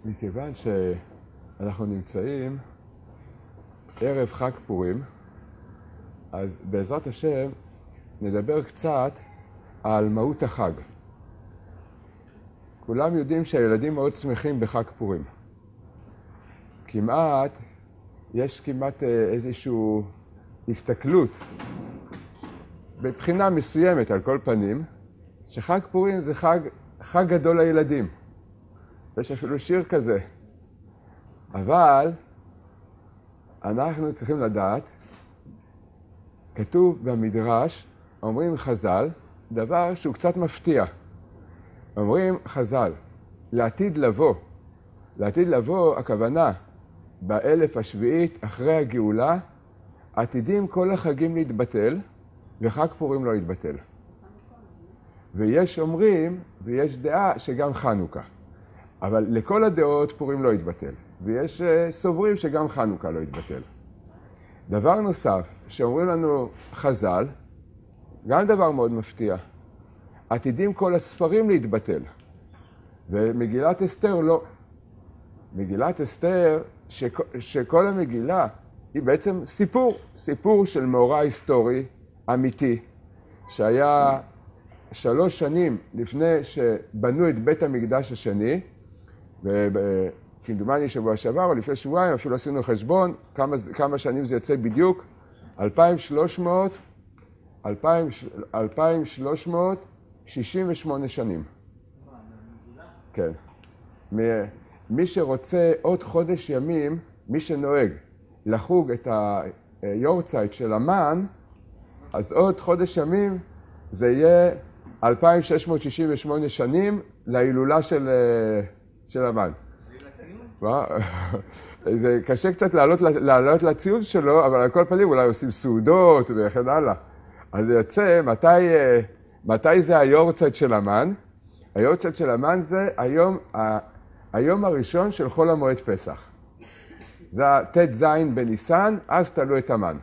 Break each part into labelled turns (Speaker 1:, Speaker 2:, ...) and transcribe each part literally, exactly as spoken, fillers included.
Speaker 1: מכיוון שאנחנו נמצאים ערב חג פורים, אז בעזרת השם נדבר קצת על מהות החג. כולם יודעים שהילדים מאוד שמחים בחג פורים. כמעט, יש כמעט איזושהי הסתכלות בבחינה מסוימת על כל פנים, שחג פורים זה חג, חג גדול לילדים. יש אפילו שיר כזה. אבל אנחנו צריכים לדעת, כתוב במדרש, אומרים חז"ל, דבר שהוא קצת מפתיע. אומרים חז"ל, לעתיד לבוא, לעתיד לבוא הכוונה, באלף השביעית אחרי הגאולה, עתידים כל החגים להתבטל, וחג פורים לא יתבטל. ויש אומרים, ויש דעה שגם חנוכה. אבל לכל הדעות פורים לא יתבטל. ויש uh, סוברים שגם חנוכה לא יתבטל. דבר נוסף, שאומרים לנו חז"ל, גם דבר מאוד מפתיע. עתידים כל הספרים להתבטל. ומגילת אסתר לא. מגילת אסתר, שכ- שכל המגילה היא בעצם סיפור. סיפור של מאורע היסטורי אמיתי, שהיה שלוש שנים לפני שבנו את בית המקדש השני, וכמדומני שבוע שעבר, או לפני שבועיים, אפילו עשינו חשבון, כמה, כמה שנים זה יוצא בדיוק, אלפיים שלוש מאות שישים ושמונה שנים. כן. מי שרוצה עוד חודש ימים, מי שנוהג לחוג את היורצייט של המן, אז עוד חודש ימים זה יהיה אלפיים שש מאות שישים ושמונה שנים להילולה של, של המן. זה קשה קצת לעלות, לעלות לציון שלו, אבל על כל פנים אולי עושים סעודות וכן הלאה. אז זה יוצא, מתי, מתי זה היורצייט של המן? היורצייט של המן זה היום, היום הראשון של חול המועד פסח. זה ת' זין בניסן, אז תלו את המן.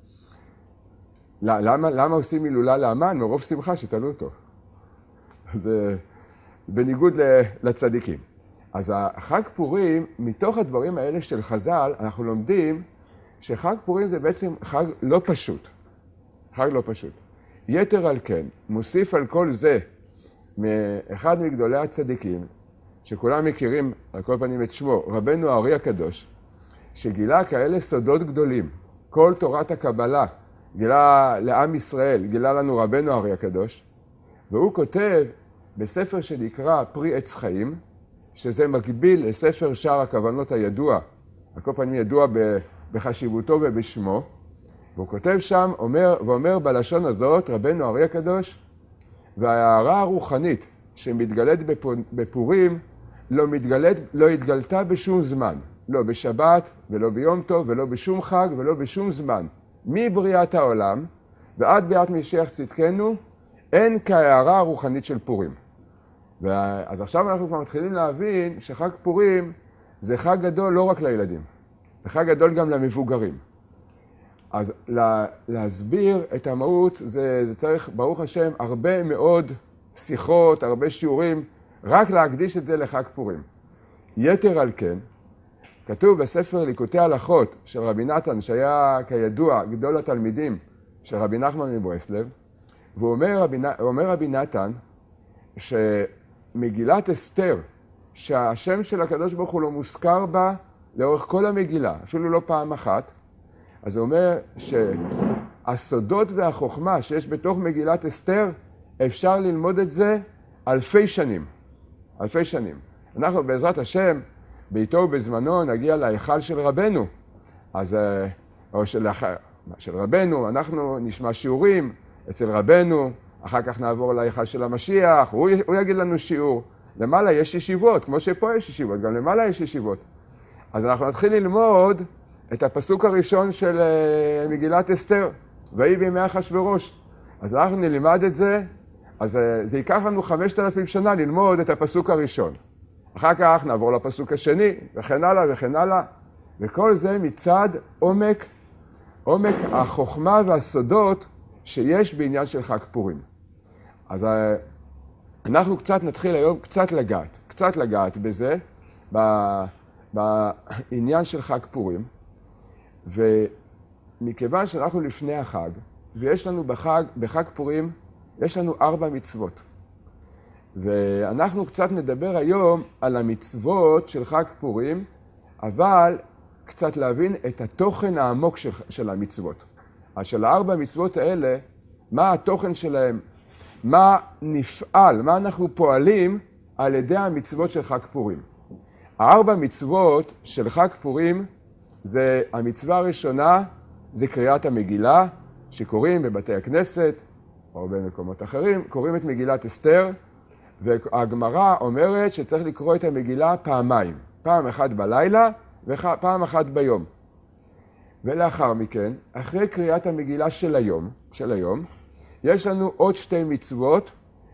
Speaker 1: למה, למה עושים הילולה להמן? מרוב שמחה שתלו אותו. זה בניגוד לצדיקים. אז החג פורים, מתוך הדברים האלה של חז"ל, אנחנו לומדים שחג פורים זה בעצם חג לא פשוט. חג לא פשוט. יתר על כן, מוסיף על כל זה, מאחד מגדולי הצדיקים, שכולם מכירים על כל פנים את שמו, רבנו הארי הקדוש, שגילה כאלה סודות גדולים. כל תורת הקבלה גילה לעם ישראל, גילה לנו רבנו הארי הקדוש, והוא כותב בספר שנקרא פרי עץ חיים, שזה מקביל לספר שער הכוונות הידוע, על כל פנים ידוע בחשיבותו ובשמו, והוא כותב שם, אומר, ואומר בלשון הזאת, רבנו הארי הקדוש, וההערה הרוחנית שמתגלית בפורים, לא מתגלית, לא התגלתה בשום זמן, לא בשבת ולא ביום טוב ולא בשום חג ולא בשום זמן. מבריאת העולם ועד ביאת משיח צדקנו, אין כהערה הרוחנית של פורים. אז עכשיו אנחנו כבר מתחילים להבין שחג פורים זה חג גדול לא רק לילדים, זה חג גדול גם למבוגרים. אז לה, להסביר את המהות זה, זה צריך, ברוך השם, הרבה מאוד שיחות, הרבה שיעורים, רק להקדיש את זה לחג פורים. יתר על כן, כתוב בספר ליקוטי הלכות של רבי נתן, שהיה כידוע גדול התלמידים של רבי נחמן מברסלב, והוא אומר רבי, אומר רבי נתן שמגילת אסתר, שהשם של הקדוש ברוך הוא לא מוזכר בה לאורך כל המגילה, אפילו לא פעם אחת, אז הוא אומר שהסודות והחוכמה שיש בתוך מגילת אסתר, אפשר ללמוד את זה אלפי שנים. אלפי שנים. אנחנו בעזרת השם, בעיתו ובזמנו נגיע להיכל של רבנו, אז, או של, של רבנו, אנחנו נשמע שיעורים אצל רבנו, אחר כך נעבור להיכל של המשיח, הוא, הוא יגיד לנו שיעור. למעלה יש ישיבות, כמו שפה יש ישיבות, גם למעלה יש ישיבות. אז אנחנו נתחיל ללמוד את הפסוק הראשון של מגילת אסתר, ויהי בימי אחשוורוש. אז אנחנו נלמד את זה, אז זה ייקח לנו חמשת אלפים שנה ללמוד את הפסוק הראשון. אחר כך נעבור לפסוק השני, וכן הלאה וכן הלאה. וכל זה מצד עומק, עומק החוכמה והסודות שיש בעניין של חג פורים. אז אנחנו קצת נתחיל היום קצת לגעת, קצת לגעת בזה, בעניין של חג פורים, ומכיוון שאנחנו לפני החג, ויש לנו בחג, בחג פורים, יש לנו ארבע מצוות. ואנחנו קצת נדבר היום על המצוות של חג פורים, אבל קצת להבין את התוכן העמוק של, של המצוות. אז של הארבע מצוות האלה, מה התוכן שלהם, מה נפעל, מה אנחנו פועלים על ידי המצוות של חג פורים. הארבע מצוות של חג פורים, זה המצווה הראשונה, זה קריאת המגילה, שקוראים בבתי הכנסת, או במקומות אחרים, קוראים את מגילת אסתר, והגמרא אומרת שצריך לקרוא את המגילה פעמיים, פעם אחת בלילה ופעם אחת ביום. ולאחר מכן, אחרי קריאת המגילה של היום, של היום, יש לנו עוד שתי מצוות,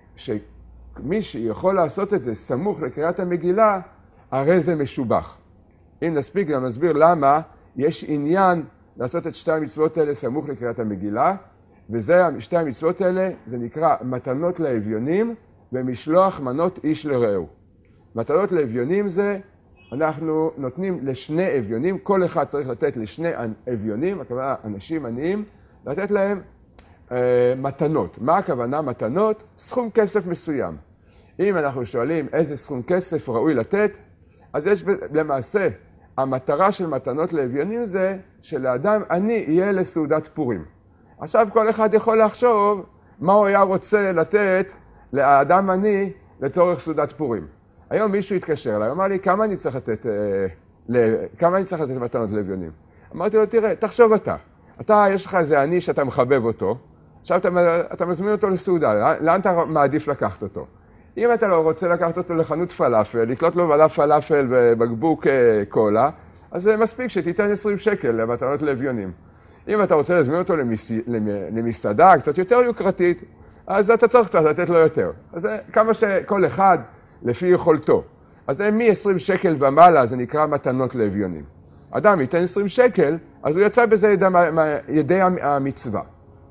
Speaker 1: שמי שיכול לעשות את זה סמוך לקריאת המגילה, הרי זה משובח. אם נספיק גם נסביר למה יש עניין לעשות את שתי המצוות האלה סמוך לקריאת המגילה, וזה, שתי המצוות האלה, זה נקרא מתנות לאביונים ומשלוח מנות איש לרעהו. מתנות לאביונים זה, אנחנו נותנים לשני אביונים, כל אחד צריך לתת לשני אביונים, הכוונה אנשים עניים, לתת להם אה, מתנות. מה הכוונה מתנות? סכום כסף מסוים. אם אנחנו שואלים איזה סכום כסף ראוי לתת, אז יש למעשה, המטרה של מתנות לאביונים זה שלאדם עני יהיה לסעודת פורים. עכשיו כל אחד יכול לחשוב מה הוא היה רוצה לתת לאדם עני לצורך סעודת פורים. היום מישהו התקשר אליי, אמר לי, כמה אני צריך לתת, אה, ל... כמה אני צריך לתת מתנות לאביונים? אמרתי לו, תראה, תחשוב אתה. אתה, יש לך איזה עני שאתה מחבב אותו, עכשיו אתה, אתה מזמין אותו לסעודה, לאן, לאן אתה מעדיף לקחת אותו? אם אתה לא רוצה לקחת אותו לחנות פלאפל, לקלוט לו ועדה פלאפל ובקבוק קולה, אז זה מספיק שתיתן עשרים שקל למתנות לאביונים. אם אתה רוצה להזמין אותו למס... למסעדה קצת יותר יוקרתית, אז אתה צריך קצת לתת לו יותר. אז זה כמה שכל אחד לפי יכולתו. אז זה מ-עשרים שקל ומעלה, זה נקרא מתנות לאביונים. אדם ייתן עשרים שקל, אז הוא יצא בזה ידי, ידי המצווה.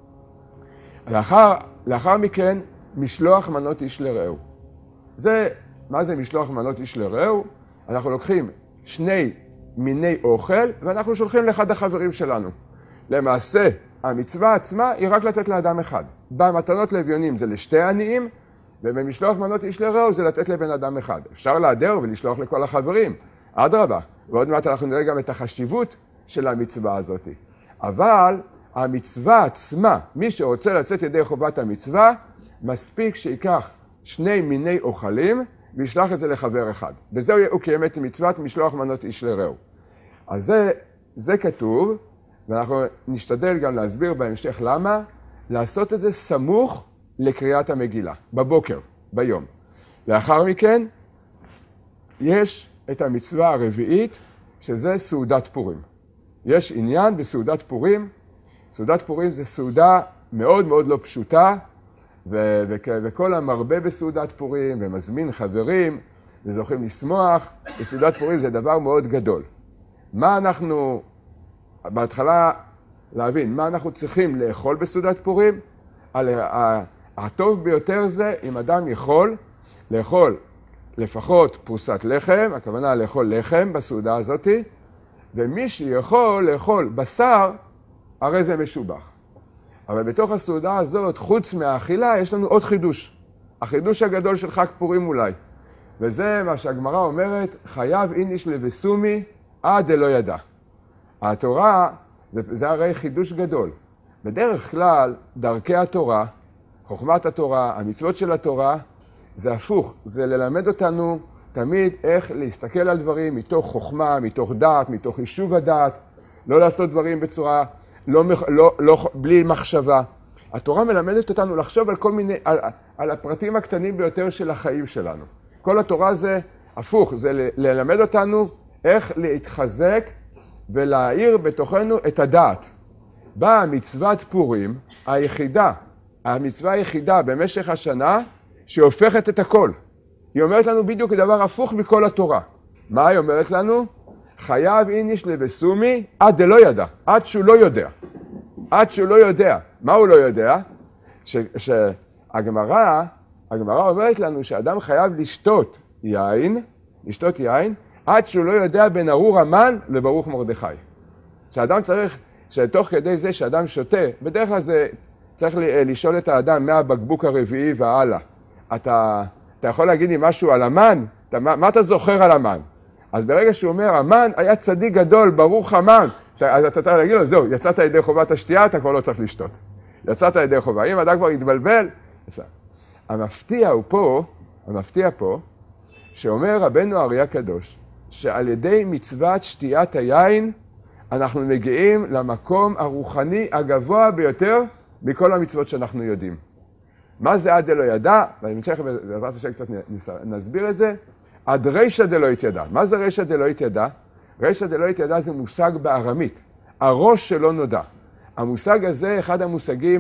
Speaker 1: לאחר, לאחר מכן, משלוח מנות איש לרעהו. זה, מה זה משלוח מנות איש לרעהו? אנחנו לוקחים שני מיני אוכל, ואנחנו שולחים לאחד החברים שלנו. למעשה, המצווה עצמה היא רק לתת לאדם אחד. במתנות לאביונים זה לשתי עניים, ובמשלוח מנות איש לרעהו זה לתת לבן אדם אחד. אפשר להדר ולשלוח לכל החברים. אדרבה, ועוד מעט אנחנו נראה גם את החשיבות של המצווה הזאת. אבל המצווה עצמה, מי שרוצה לצאת ידי חובת המצווה, מספיק שיקח שני מיני אוכלים וישלח את זה לחבר אחד. בזה הוא קיים את מצוות משלוח מנות איש לרעהו. אז זה, זה כתוב, ואנחנו נשתדל גם להסביר בהמשך למה, לעשות את זה סמוך לקריאת המגילה, בבוקר, ביום. לאחר מכן, יש את המצווה הרביעית, שזה סעודת פורים. יש עניין בסעודת פורים. סעודת פורים זה סעודה מאוד מאוד לא פשוטה, ו- ו- וכל המרבה בסעודת פורים, ומזמין חברים, וזוכים לשמוח, בסעודת פורים זה דבר מאוד גדול. מה אנחנו, בהתחלה להבין, מה אנחנו צריכים לאכול בסעודת פורים? על, הטוב ביותר זה אם אדם יכול לאכול לפחות פרוסת לחם, הכוונה לאכול לחם בסעודה הזאת, ומי שיכול לאכול בשר, הרי זה משובח. אבל בתוך הסעודה הזאת, חוץ מהאכילה, יש לנו עוד חידוש. החידוש הגדול של חג פורים אולי. וזה מה שהגמרא אומרת, חייב איניש לבסומי עד דלא ידע. התורה, זה, זה הרי חידוש גדול. בדרך כלל, דרכי התורה, חוכמת התורה, המצוות של התורה, זה הפוך. זה ללמד אותנו תמיד איך להסתכל על דברים מתוך חוכמה, מתוך דעת, מתוך יישוב הדעת, לא לעשות דברים בצורה, לא, לא, לא, בלי מחשבה. התורה מלמדת אותנו לחשוב על כל מיני, על, על הפרטים הקטנים ביותר של החיים שלנו. כל התורה זה הפוך, זה ל, ללמד אותנו איך להתחזק ולהאיר בתוכנו את הדעת. באה מצוות פורים היחידה, המצווה היחידה במשך השנה שהופכת את הכל. היא אומרת לנו בדיוק דבר הפוך מכל התורה. מה היא אומרת לנו? חייב איניש לבסומי עד דלא ידע, עד שהוא לא יודע. עד שהוא לא יודע. מה הוא לא יודע? ש, שהגמרא, הגמרא אומרת לנו שאדם חייב לשתות יין, לשתות יין, עד שהוא לא יודע בין ארור המן לברוך מרדכי. שאדם צריך, שתוך כדי זה שאדם שותה, בדרך כלל זה צריך לשאול את האדם מהבקבוק הרביעי והלאה. אתה, אתה יכול להגיד לי משהו על המן? אתה, מה, מה אתה זוכר על המן? אז ברגע שהוא אומר, המן היה צדיק גדול, ברוך המן, אז אתה צריך להגיד לו, זהו, יצאת ידי חובת השתייה, אתה כבר לא צריך לשתות. יצאת ידי חובה. אם אדם כבר יתבלבל, יצא. המפתיע הוא פה, המפתיע פה, שאומר רבנו האר"י הקדוש, שעל ידי מצוות שתיית היין, אנחנו מגיעים למקום הרוחני הגבוה ביותר מכל המצוות שאנחנו יודעים. מה זה עד דלא ידע? ואני משך בעזרת השם קצת נסביר את זה. עד רישא דלא יתידע. מה זה רישא דלא יתידע? רישא דלא יתידע זה מושג בארמית. הראש שלא נודע. המושג הזה, אחד המושגים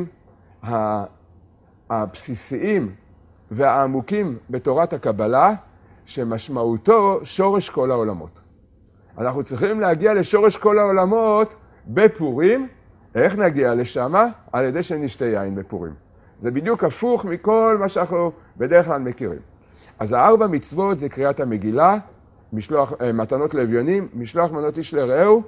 Speaker 1: הבסיסיים והעמוקים בתורת הקבלה, שמשמעותו שורש כל העולמות. אנחנו צריכים להגיע לשורש כל העולמות בפורים. איך נגיע לשם? על ידי שנשתה יין בפורים. זה בדיוק הפוך מכל מה שאנחנו בדרך כלל מכירים. אז הארבע מצוות זה קריאת המגילה, משלוח, מתנות לאביונים, משלוח מנות איש לרעהו,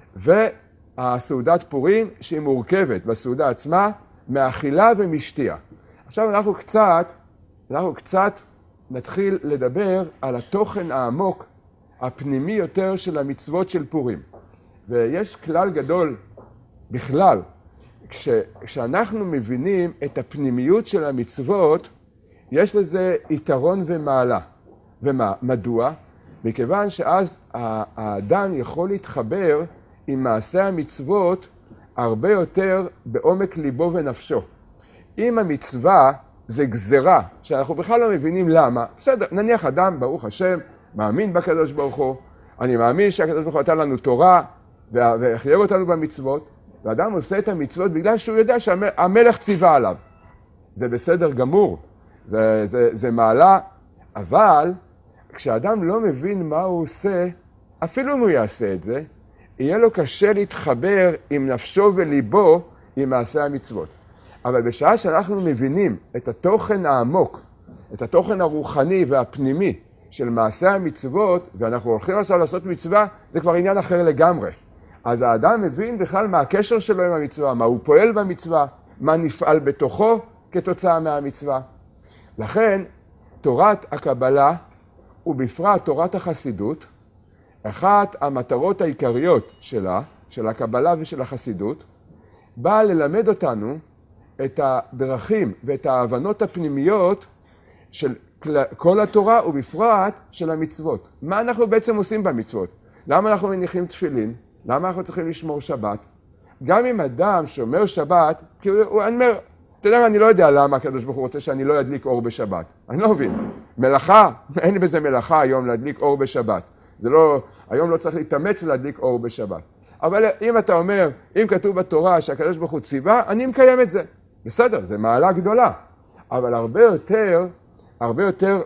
Speaker 1: והסעודת פורים שהיא מורכבת בסעודה עצמה מאכילה ומשתייה. עכשיו אנחנו קצת, אנחנו קצת נתחיל לדבר על התוכן העמוק, הפנימי יותר של המצוות של פורים. ויש כלל גדול בכלל, כש, כשאנחנו מבינים את הפנימיות של המצוות, יש לזה יתרון ומעלה. ומה? מדוע? מכיוון שאז האדם יכול להתחבר עם מעשה המצוות הרבה יותר בעומק ליבו ונפשו. אם המצווה זה גזרה, שאנחנו בכלל לא מבינים למה, בסדר, נניח אדם, ברוך השם, מאמין בקדוש ברוך הוא, אני מאמין שהקדוש ברוך הוא נתן לנו תורה, והחייב אותנו במצוות, ואדם עושה את המצוות בגלל שהוא יודע שהמלך ציווה עליו. זה בסדר גמור, זה, זה, זה מעלה, אבל כשאדם לא מבין מה הוא עושה, אפילו אם הוא יעשה את זה, יהיה לו קשה להתחבר עם נפשו וליבו עם מעשה המצוות. אבל בשעה שאנחנו מבינים את התוכן העמוק, את התוכן הרוחני והפנימי של מעשה המצוות, ואנחנו הולכים עכשיו לעשות מצווה, זה כבר עניין אחר לגמרי. אז האדם מבין בכלל מה הקשר שלו עם המצווה, מה הוא פועל במצווה, מה נפעל בתוכו כתוצאה מהמצווה. לכן, תורת הקבלה, ובפרט תורת החסידות, אחת המטרות העיקריות שלה, של הקבלה ושל החסידות, באה ללמד אותנו את הדרכים ואת ההבנות הפנימיות של כל התורה ובפרט של המצוות. מה אנחנו בעצם עושים במצוות? למה אנחנו מניחים תפילין? למה אנחנו צריכים לשמור שבת? גם אם אדם שומר שבת, כי הוא, הוא אומר, אתה יודע מה, אני לא יודע למה הקדוש ברוך הוא רוצה שאני לא אדליק אור בשבת. אני לא מבין. מלאכה, אין בזה מלאכה היום להדליק אור בשבת. זה לא, היום לא צריך להתאמץ להדליק אור בשבת. אבל אם אתה אומר, אם כתוב בתורה שהקדוש ברוך הוא ציווה, אני מקיים את זה. בסדר, זה מעלה גדולה. אבל הרבה יותר, הרבה יותר,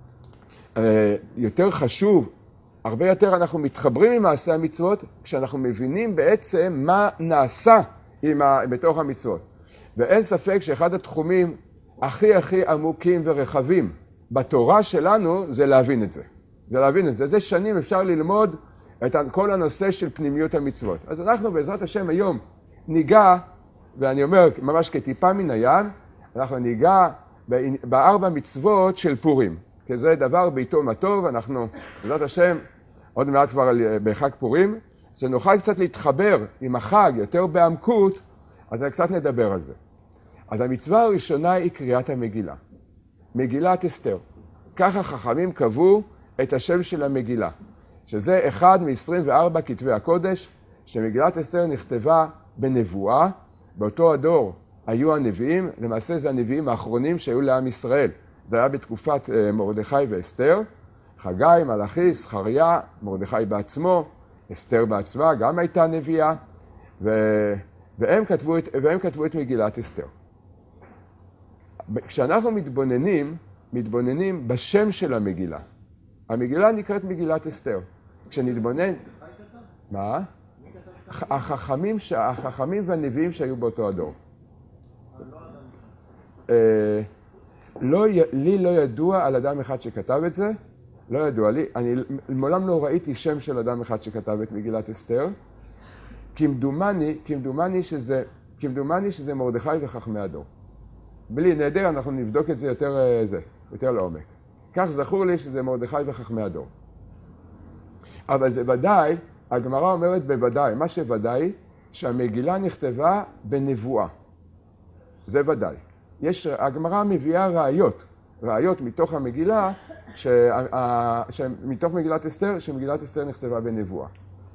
Speaker 1: אה, יותר חשוב, הרבה יותר אנחנו מתחברים עם מעשה המצוות, כשאנחנו מבינים בעצם מה נעשה עם ה, בתוך המצוות. ואין ספק שאחד התחומים הכי הכי עמוקים ורחבים בתורה שלנו זה להבין את זה. זה להבין את זה. זה שנים אפשר ללמוד את כל הנושא של פנימיות המצוות. אז אנחנו בעזרת השם היום ניגע, ואני אומר ממש כטיפה מן הים, אנחנו ניגע בארבע מצוות של פורים. כי זה דבר בעיתו מה טוב, אנחנו בעזרת השם עוד מעט כבר בחג פורים, שנוכל קצת להתחבר עם החג יותר בעמקות, אז קצת נדבר על זה. אז המצווה הראשונה היא קריאת המגילה. מגילת אסתר. ככה חכמים קבעו את השם של המגילה, שזה אחד מ-עשרים וארבע כתבי הקודש, שמגילת אסתר נכתבה בנבואה. באותו הדור היו הנביאים, למעשה זה הנביאים האחרונים שהיו לעם ישראל. זה היה בתקופת מרדכי ואסתר, חגי, מלאכי, זכריה, מרדכי בעצמו, אסתר בעצמה גם הייתה נביאה, ו... והם כתבו את, והם כתבו את מגילת אסתר. כשאנחנו מתבוננים, מתבוננים בשם של המגילה. המגילה נקראת מגילת אסתר. כשנתבונן... מה? החכמים, החכמים והנביאים שהיו באותו הדור. לא, לי לא ידוע על אדם אחד שכתב את זה, לא ידוע לי, אני מעולם לא ראיתי שם של אדם אחד שכתב את מגילת אסתר, כמדומני, כמדומני שזה, כמדומני שזה מרדכי וחכמי הדור. בלי נדר, אנחנו נבדוק את זה יותר, זה, יותר לעומק. כך זכור לי שזה מרדכי וחכמי הדור. אבל זה ודאי, הגמרא אומרת בוודאי, מה שוודאי, שהמגילה נכתבה בנבואה. זה ודאי. יש, הגמרא מביאה ראיות, ראיות מתוך המגילה, ש, ש, מתוך מגילת אסתר, שמגילת אסתר נכתבה בנבואה.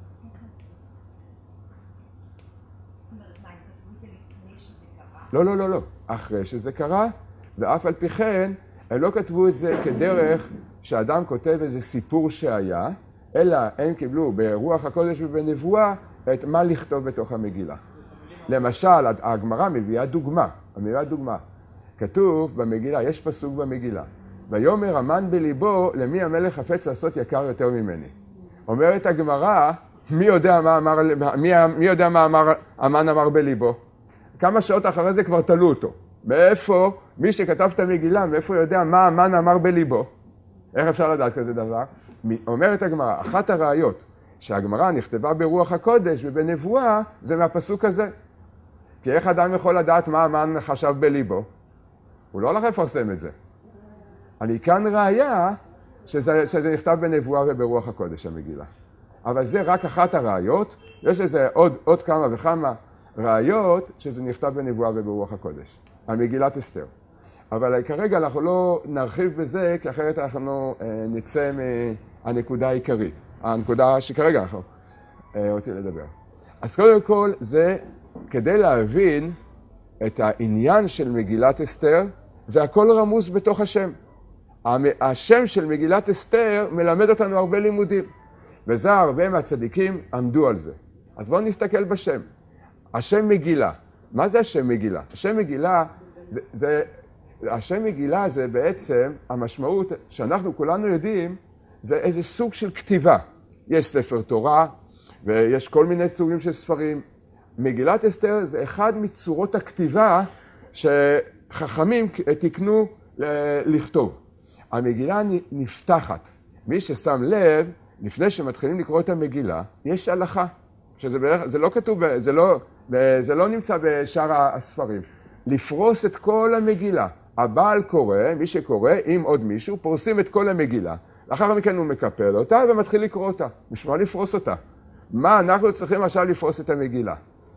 Speaker 1: לא, לא, לא, לא. אחרי שזה קרה, ואף על פי כן, הם לא כתבו את זה כדרך שאדם כותב איזה סיפור שהיה, אלא הם קיבלו ברוח הקודש ובנבואה את מה לכתוב בתוך המגילה. למשל, הגמרא מביאה דוגמה, מביאה דוגמה. כתוב במגילה, יש פסוק במגילה, ויאמר המן בליבו, למי המלך חפץ לעשות יקר יותר ממני. אומרת הגמרא, מי יודע מה אמר, מי, מי יודע מה אמר, המן אמר בליבו? כמה שעות אחרי זה כבר תלו אותו. מאיפה, מי שכתב את המגילה, מאיפה יודע מה המן אמר בליבו? איך אפשר לדעת כזה דבר? אומרת הגמרא, אחת הראיות שהגמרא נכתבה ברוח הקודש ובנבואה, זה מהפסוק הזה. כי איך אדם יכול לדעת מה המן חשב בליבו? הוא לא הולך לפרסם את זה. אני כאן ראיה שזה, שזה נכתב בנבואה וברוח הקודש המגילה. אבל זה רק אחת הראיות, יש איזה עוד, עוד כמה וכמה ראיות שזה נכתב בנבואה וברוח הקודש. המגילת אסתר. אבל כרגע אנחנו לא נרחיב בזה, כי אחרת אנחנו אה, נצא מהנקודה העיקרית. הנקודה שכרגע אנחנו אה, רוצים לדבר. אז קודם כל זה כדי להבין את העניין של מגילת אסתר, זה הכל רמוז בתוך השם. השם של מגילת אסתר מלמד אותנו הרבה לימודים. וזה הרבה מהצדיקים עמדו על זה. אז בואו נסתכל בשם. השם מגילה. מה זה השם מגילה? השם מגילה זה, זה, השם מגילה זה בעצם המשמעות שאנחנו כולנו יודעים, זה איזה סוג של כתיבה. יש ספר תורה ויש כל מיני סוגים של ספרים. מגילת אסתר זה אחד מצורות הכתיבה שחכמים תקנו לכתוב. המגילה נפתחת. מי ששם לב, לפני שמתחילים לקרוא את המגילה, יש הלכה. שזה בערך, זה לא כתוב, זה לא, זה לא נמצא בשאר הספרים. לפרוס את כל המגילה. הבעל קורא, מי שקורא, עם עוד מישהו, פורסים את כל המגילה. לאחר מכן הוא מקפל אותה ומתחיל לקרוא אותה. בשביל לפרוס אותה. מה אנחנו צריכים עכשיו לפרוס את המגילה?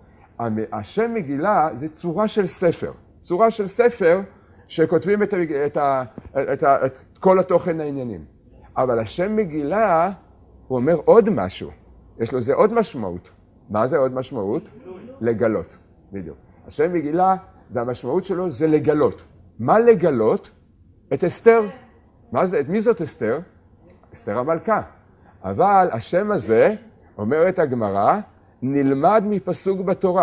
Speaker 1: השם מגילה זה צורה של ספר. צורה של ספר שכותבים את, את, את, את כל התוכן העניינים. אבל השם מגילה, הוא אומר עוד משהו. יש לו זה עוד משמעות. מה זה עוד משמעות? לגלות. בדיוק. השם מגילה, זה המשמעות שלו, זה לגלות. מה לגלות? את אסתר. מה זה? את מי זאת אסתר? אסתר המלכה. אבל השם הזה, אומרת הגמרא, נלמד מפסוק בתורה.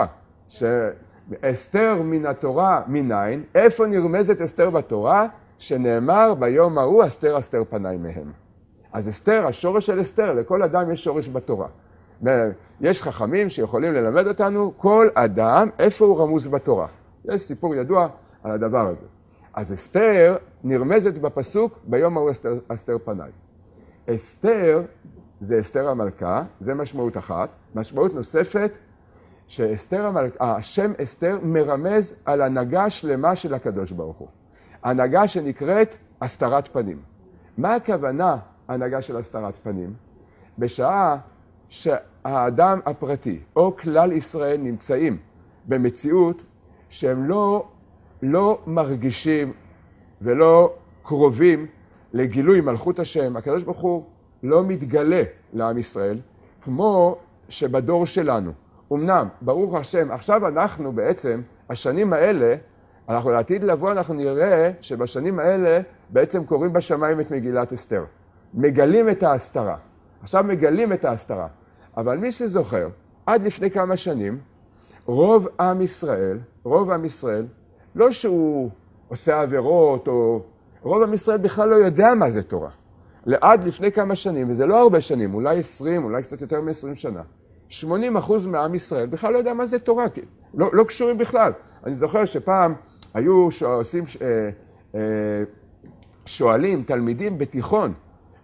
Speaker 1: שאסתר מן התורה מניין, איפה נרמזת אסתר בתורה? שנאמר ביום ההוא אסתר אסתר פניי מהם. אז אסתר, השורש של אסתר, לכל אדם יש שורש בתורה. יש חכמים שיכולים ללמד אותנו, כל אדם, איפה הוא רמוז בתורה. יש סיפור ידוע על הדבר הזה. אז אסתר נרמזת בפסוק, ביום ההוא אסתר, אסתר פניי. אסתר זה אסתר המלכה, זה משמעות אחת. משמעות נוספת, שאסתר המלכה, השם אסתר מרמז על הנהגה שלמה של הקדוש ברוך הוא. הנהגה שנקראת הסתרת פנים. מה הכוונה הנהגה של הסתרת פנים? בשעה שהאדם הפרטי או כלל ישראל נמצאים במציאות שהם לא, לא מרגישים ולא קרובים לגילוי מלכות השם, הקדוש ברוך הוא לא מתגלה לעם ישראל, כמו שבדור שלנו. אמנם, ברוך השם, עכשיו אנחנו בעצם, השנים האלה, אנחנו לעתיד לבוא, אנחנו נראה שבשנים האלה בעצם קוראים בשמיים את מגילת אסתר. מגלים את ההסתרה. עכשיו מגלים את ההסתרה. אבל מי שזוכר, עד לפני כמה שנים, רוב עם ישראל, רוב עם ישראל, לא שהוא עושה עבירות, או רוב עם ישראל בכלל לא יודע מה זה תורה. לעד לפני כמה שנים, וזה לא הרבה שנים, אולי עשרים, אולי קצת יותר מ-עשרים שנה, שמונים אחוז מעם ישראל בכלל לא יודע מה זה תורה, כי לא, לא קשורים בכלל. אני זוכר שפעם היו שעושים, אה, אה, שואלים תלמידים בתיכון,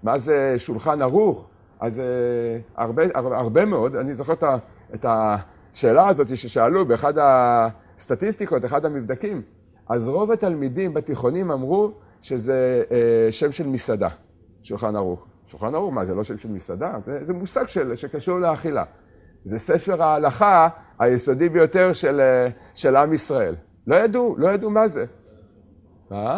Speaker 1: מה זה שולחן ערוך? אז הרבה, הרבה, הרבה מאוד, אני זוכר את השאלה הזאת ששאלו באחד הסטטיסטיקות, אחד המבדקים, אז רוב התלמידים בתיכונים אמרו שזה שם של מסעדה, שולחן ערוך. שולחן ערוך, מה, זה לא שם של מסעדה? זה, זה מושג של, שקשור לאכילה. זה ספר ההלכה היסודי ביותר של, של עם ישראל. לא ידעו, לא ידעו מה זה. מה?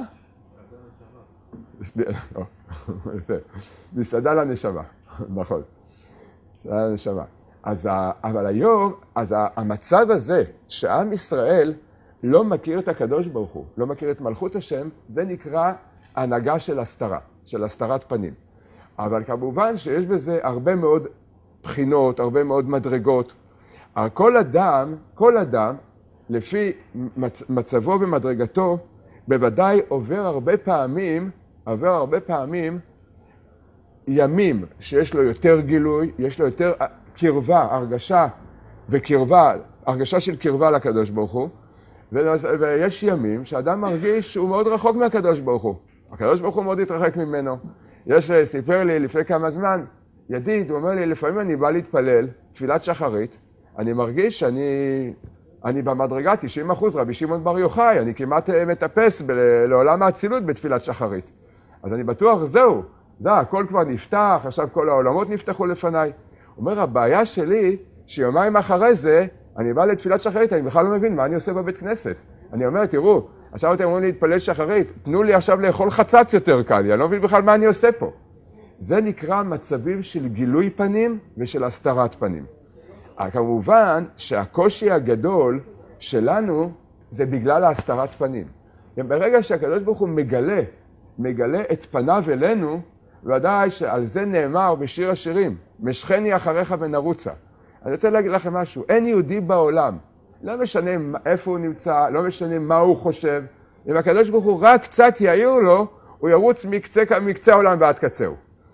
Speaker 1: מסעדה לנשמה, נכון. מסעדה לנשמה. אז, אבל היום, אז המצב הזה שעם ישראל לא מכיר את הקדוש ברוך הוא, לא מכיר את מלכות השם, זה נקרא הנהגה של הסתרה, של הסתרת פנים. אבל כמובן שיש בזה הרבה מאוד בחינות, הרבה מאוד מדרגות. כל אדם, כל אדם, לפי מצ, מצבו ומדרגתו, בוודאי עובר הרבה פעמים, עובר הרבה פעמים ימים שיש לו יותר גילוי, יש לו יותר קרבה, הרגשה וקרבה, הרגשה של קרבה לקדוש ברוך הוא, ויש ימים שאדם מרגיש שהוא מאוד רחוק מהקדוש ברוך הוא. הקדוש ברוך הוא מאוד התרחק ממנו. יש, סיפר לי לפני כמה זמן, ידיד, הוא אומר לי, לפעמים אני בא להתפלל, תפילת שחרית, אני מרגיש שאני אני במדרגה תשעים אחוז רבי שמעון בר יוחאי, אני כמעט מטפס ב- לעולם האצילות בתפילת שחרית. אז אני בטוח, זהו, זה, הכל כבר נפתח, עכשיו כל העולמות נפתחו לפניי. הוא אומר, הבעיה שלי, שיומיים אחרי זה, אני בא לתפילת שחרית, אני בכלל לא מבין מה אני עושה בבית כנסת. אני אומר, תראו, עכשיו אתם אומרים לי להתפלל שחרית, תנו לי עכשיו לאכול חצץ יותר קל, אני לא מבין בכלל מה אני עושה פה. זה נקרא מצבים של גילוי פנים ושל הסתרת פנים. כמובן שהקושי הגדול שלנו זה בגלל ההסתרת פנים. ברגע שהקדוש ברוך הוא מגלה, מגלה את פניו אלינו, ודאי שעל זה נאמר בשיר השירים, משכני אחריך ונרוצה. אני רוצה להגיד לכם משהו, אין יהודי בעולם, לא משנה איפה הוא נמצא, לא משנה מה הוא חושב, אם הקדוש ברוך הוא רק קצת יעיר לו, הוא ירוץ מקצה, מקצה העולם ועד קצהו.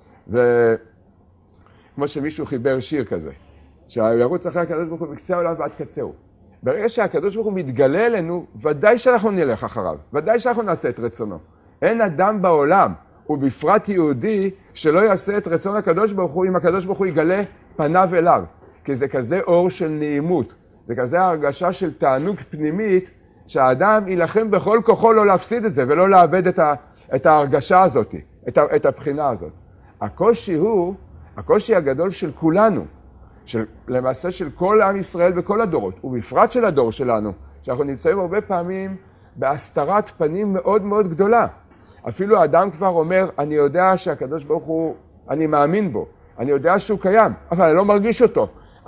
Speaker 1: וכמו שמישהו חיבר שיר כזה, שירוץ אחרי הקדוש ברוך הוא מקצה העולם ועד קצהו. ברגע שהקדוש ברוך הוא מתגלה אלינו, ודאי שאנחנו נלך אחריו, ודאי שאנחנו נעשה את רצונו. אין אדם בעולם, ובפרט יהודי, שלא יעשה את רצון הקדוש ברוך הוא, אם הקדוש ברוך הוא יגלה פניו אליו. כי זה כזה אור של נעימות, זה כזה הרגשה של תענוג פנימית, שהאדם ילחם בכל כוחו לא להפסיד את זה, ולא לאבד את, ה, את ההרגשה הזאת, את, ה, את הבחינה הזאת. הקושי הוא, הקושי הגדול של כולנו, של, למעשה של כל עם ישראל וכל הדורות, ובפרט של הדור שלנו, שאנחנו נמצאים הרבה פעמים בהסתרת פנים מאוד מאוד גדולה. אפילו האדם כבר אומר, אני יודע שהקדוש ברוך הוא, אני מאמין בו, אני יודע שהוא קיים, אבל אני לא מרגיש אותו.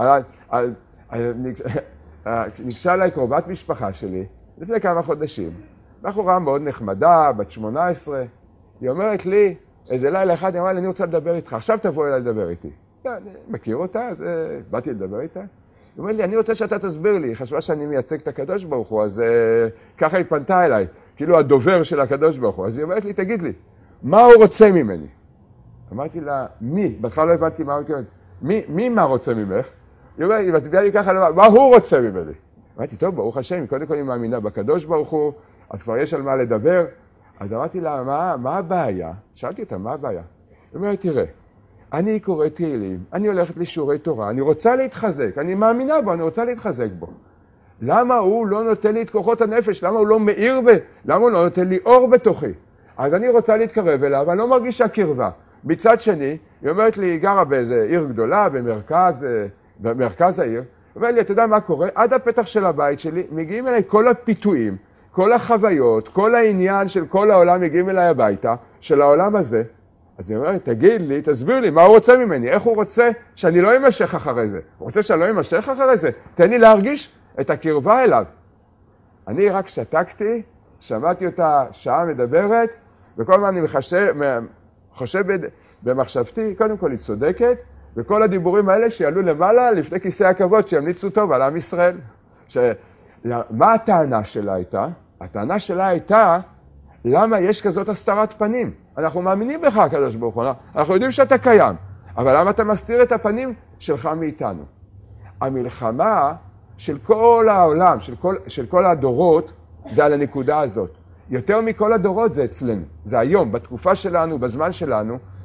Speaker 1: ניגשה אליי קרובת משפחה שלי, לפני כמה חודשים, בחורה מאוד נחמדה, בת שמונה עשרה, היא אומרת לי, איזה לילה אחד, היא אמרה לי, אני רוצה לדבר איתך, עכשיו תבוא אליי לדבר איתי. אני מכיר אותה, אז באתי לדבר איתה. היא אומרת לי, אני רוצה שאתה תסביר לי, היא חשבה שאני מייצג את הקדוש ברוך הוא, אז ככה היא פנתה אליי, כאילו הדובר של הקדוש ברוך הוא. אז היא אומרת לי, תגיד לי, מה הוא רוצה ממני? אמרתי לה, מי? בכלל לא הבנתי מה הוא אומרת. מי, מי מה רוצה ממך? היא אומרת, היא מצביעה לי ככה, מה הוא רוצה ממני? אמרתי, טוב, ברוך השם, קודם כל היא מאמינה בקדוש ברוך הוא, אז כבר יש על מה לדבר. אז אמרתי לה, מה, מה הבעיה? שאלתי אותה, מה הבעיה? היא אומרת, תראה, אני קורא תהילים, אני הולכת לשיעורי תורה, אני רוצה להתחזק, אני מאמינה בו, אני רוצה להתחזק בו. למה הוא לא נותן לי את כוחות הנפש? למה הוא לא מאיר ב... למה הוא לא נותן לי אור בתוכי? אז אני רוצה להתקרב אליו, אבל לא מרגישה קרבה. מצד שני, היא אומרת לי, היא גרה באיזו עיר גדולה, במרכז, במרכז העיר. היא אומרת לי, אתה יודע מה קורה? עד הפתח של הבית שלי מגיעים אליי כל הפיתויים, כל החוויות, כל העניין של כל העולם מגיעים אליי הביתה, של העולם הזה. אז היא אומרת, תגיד לי, תסביר לי, מה הוא רוצה ממני? איך הוא רוצה שאני לא אמשך אחרי זה? הוא רוצה שאני לא אמשך אחרי זה? תן לי להרגיש את הקרבה אליו. אני רק שתקתי, שמעתי אותה שעה מדברת, וכל הזמן אני מחשב, חושב במחשבתי, קודם כל היא צודקת, וכל הדיבורים האלה שיעלו למעלה לפני כיסא הכבוד, שימליצו טוב על עם ישראל. ש... מה הטענה שלה הייתה? הטענה שלה הייתה, למה יש כזאת הסתרת פנים? אנחנו מאמינים בך, הקדוש ברוך הוא, אנחנו יודעים שאתה קיים, אבל למה אתה מסתיר את הפנים שלך מאיתנו? המלחמה של כל העולם, של כל, של כל הדורות, זה על הנקודה הזאת. יותר מכל הדורות זה אצלנו. זה היום, בתקופה שלנו, בזמן שלנו,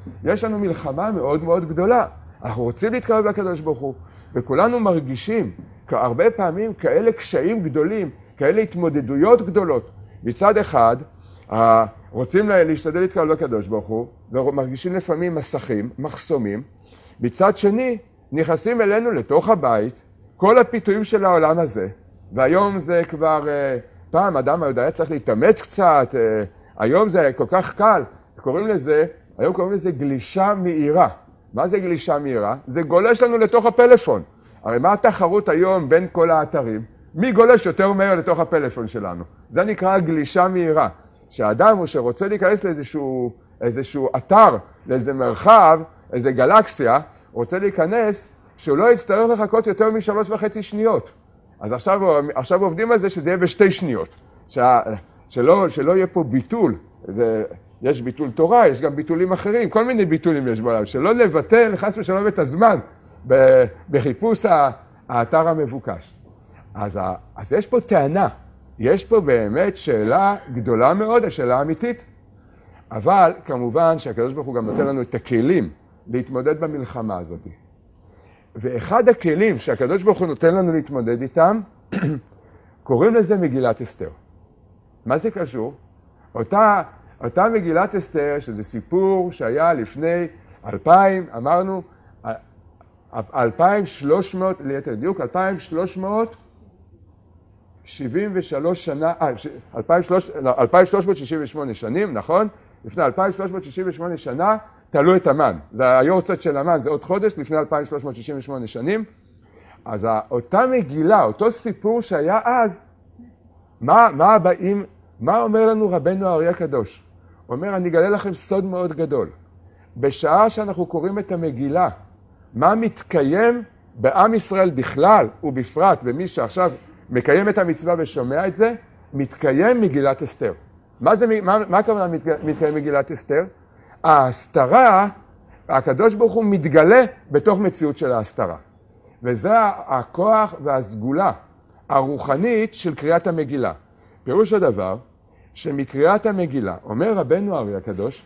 Speaker 1: יש לנו מלחמה מאוד מאוד גדולה. אנחנו רוצים להתקרב לקדוש ברוך הוא, וכולנו מרגישים הרבה פעמים כאלה קשיים גדולים, כאלה התמודדויות גדולות. מצד אחד, רוצים להשתדל להתקרב לקדוש ברוך הוא, ומרגישים לפעמים מסכים, מחסומים. מצד שני, נכנסים אלינו לתוך הבית, כל הפיתויים של העולם הזה, והיום זה כבר, פעם אדם היה צריך להתאמץ קצת, היום זה כל כך קל, קוראים לזה, היום קוראים לזה גלישה מהירה. מה זה גלישה מהירה? זה גולש לנו לתוך הפלאפון. הרי מה התחרות היום בין כל האתרים? מי גולש יותר מהר לתוך הפלאפון שלנו? זה נקרא גלישה מהירה. שהאדם הוא שרוצה להיכנס לאיזשהו איזשהו אתר, לאיזה מרחב, איזה גלקסיה, רוצה להיכנס שהוא לא יצטרך לחכות יותר משלוש וחצי שניות. אז עכשיו, עכשיו עובדים על זה שזה יהיה בשתי שניות. שה, שלא, שלא יהיה פה ביטול. זה, יש ביטול תורה, יש גם ביטולים אחרים, כל מיני ביטולים יש בעולם. שלא לבטל, חס ושלום את הזמן, בחיפוש האתר המבוקש. אז, אז יש פה טענה. יש פה באמת שאלה גדולה מאוד, השאלה האמיתית. אבל כמובן שהקדוש ברוך הוא גם נותן לנו את הכלים להתמודד במלחמה הזאת. ואחד הכלים שהקדוש ברוך הוא נותן לנו להתמודד איתם, קוראים לזה מגילת אסתר. מה זה קשור? אותה, אותה מגילת אסתר, שזה סיפור שהיה לפני אלפיים, אמרנו, אלפיים ושלוש מאות, ליתר דיוק, אלפיים ושלוש מאות שבעים ושלוש שנה, אה, אלפיים ושלוש מאות שישים ושמונה שנים, נכון? לפני אלפיים ושלוש מאות שישים ושמונה שנה, תלו את המן. זה היורצייט של המן, זה עוד חודש, לפני אלפיים ושלוש מאות שישים ושמונה שנים. אז אותה מגילה, אותו סיפור שהיה אז, מה, מה הבאים, מה אומר לנו רבנו האריה הקדוש? הוא אומר, אני אגלה לכם סוד מאוד גדול. בשעה שאנחנו קוראים את המגילה, מה מתקיים בעם ישראל בכלל, ובפרט במי שעכשיו מקיים את המצווה ושומע את זה, מתקיים מגילת אסתר. מה זה, מה, מה הכוונה מתקיים מגילת אסתר? ההסתרה, הקדוש ברוך הוא מתגלה בתוך מציאות של ההסתרה. וזה הכוח והסגולה הרוחנית של קריאת המגילה. פירוש הדבר, שמקריאת המגילה, אומר רבנו האריה הקדוש,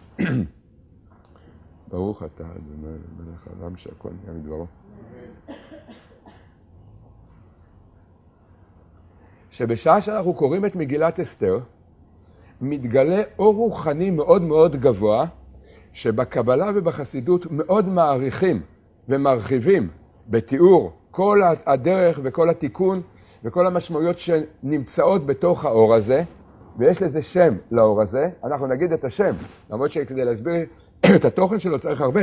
Speaker 1: ברוך אתה, אדוני מלך העולם שהכל נהיה מדברו. שבשעה שאנחנו קוראים את מגילת אסתר, מתגלה אור רוחני מאוד מאוד גבוה, שבקבלה ובחסידות מאוד מעריכים ומרחיבים בתיאור כל הדרך וכל התיקון וכל המשמעויות שנמצאות בתוך האור הזה, ויש לזה שם לאור הזה, אנחנו נגיד את השם, למרות שכדי להסביר את התוכן שלו צריך הרבה.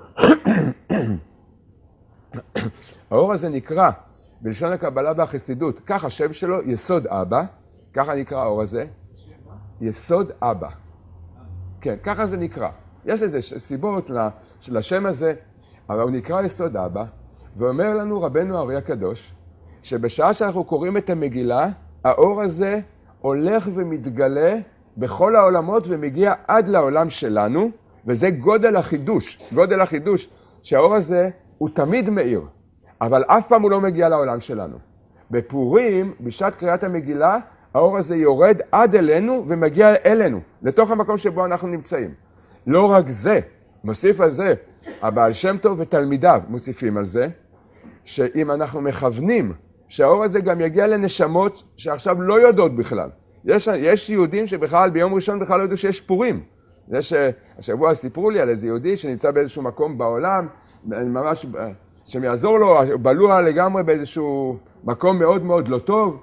Speaker 1: האור הזה נקרא, בלשון הקבלה והחסידות, כך השם שלו, יסוד אבא, ככה נקרא האור הזה, יסוד אבא. כן, ככה זה נקרא. יש לזה סיבות לשם הזה, אבל הוא נקרא יסוד אבא, ואומר לנו רבנו האריה הקדוש, שבשעה שאנחנו קוראים את המגילה, האור הזה הולך ומתגלה בכל העולמות ומגיע עד לעולם שלנו, וזה גודל החידוש, גודל החידוש, שהאור הזה הוא תמיד מאיר, אבל אף פעם הוא לא מגיע לעולם שלנו. בפורים, בשעת קריאת המגילה, האור הזה יורד עד אלינו ומגיע אלינו, לתוך המקום שבו אנחנו נמצאים. לא רק זה, מוסיף על זה, הבעל שם טוב ותלמידיו מוסיפים על זה, שאם אנחנו מכוונים, שהאור הזה גם יגיע לנשמות שעכשיו לא יודעות בכלל. יש, יש יהודים שבכלל ביום ראשון בכלל לא ידעו שיש פורים. יש, השבוע סיפרו לי על איזה יהודי שנמצא באיזשהו מקום בעולם, ממש שהם יעזור לו, בלוע לגמרי באיזשהו מקום מאוד מאוד לא טוב,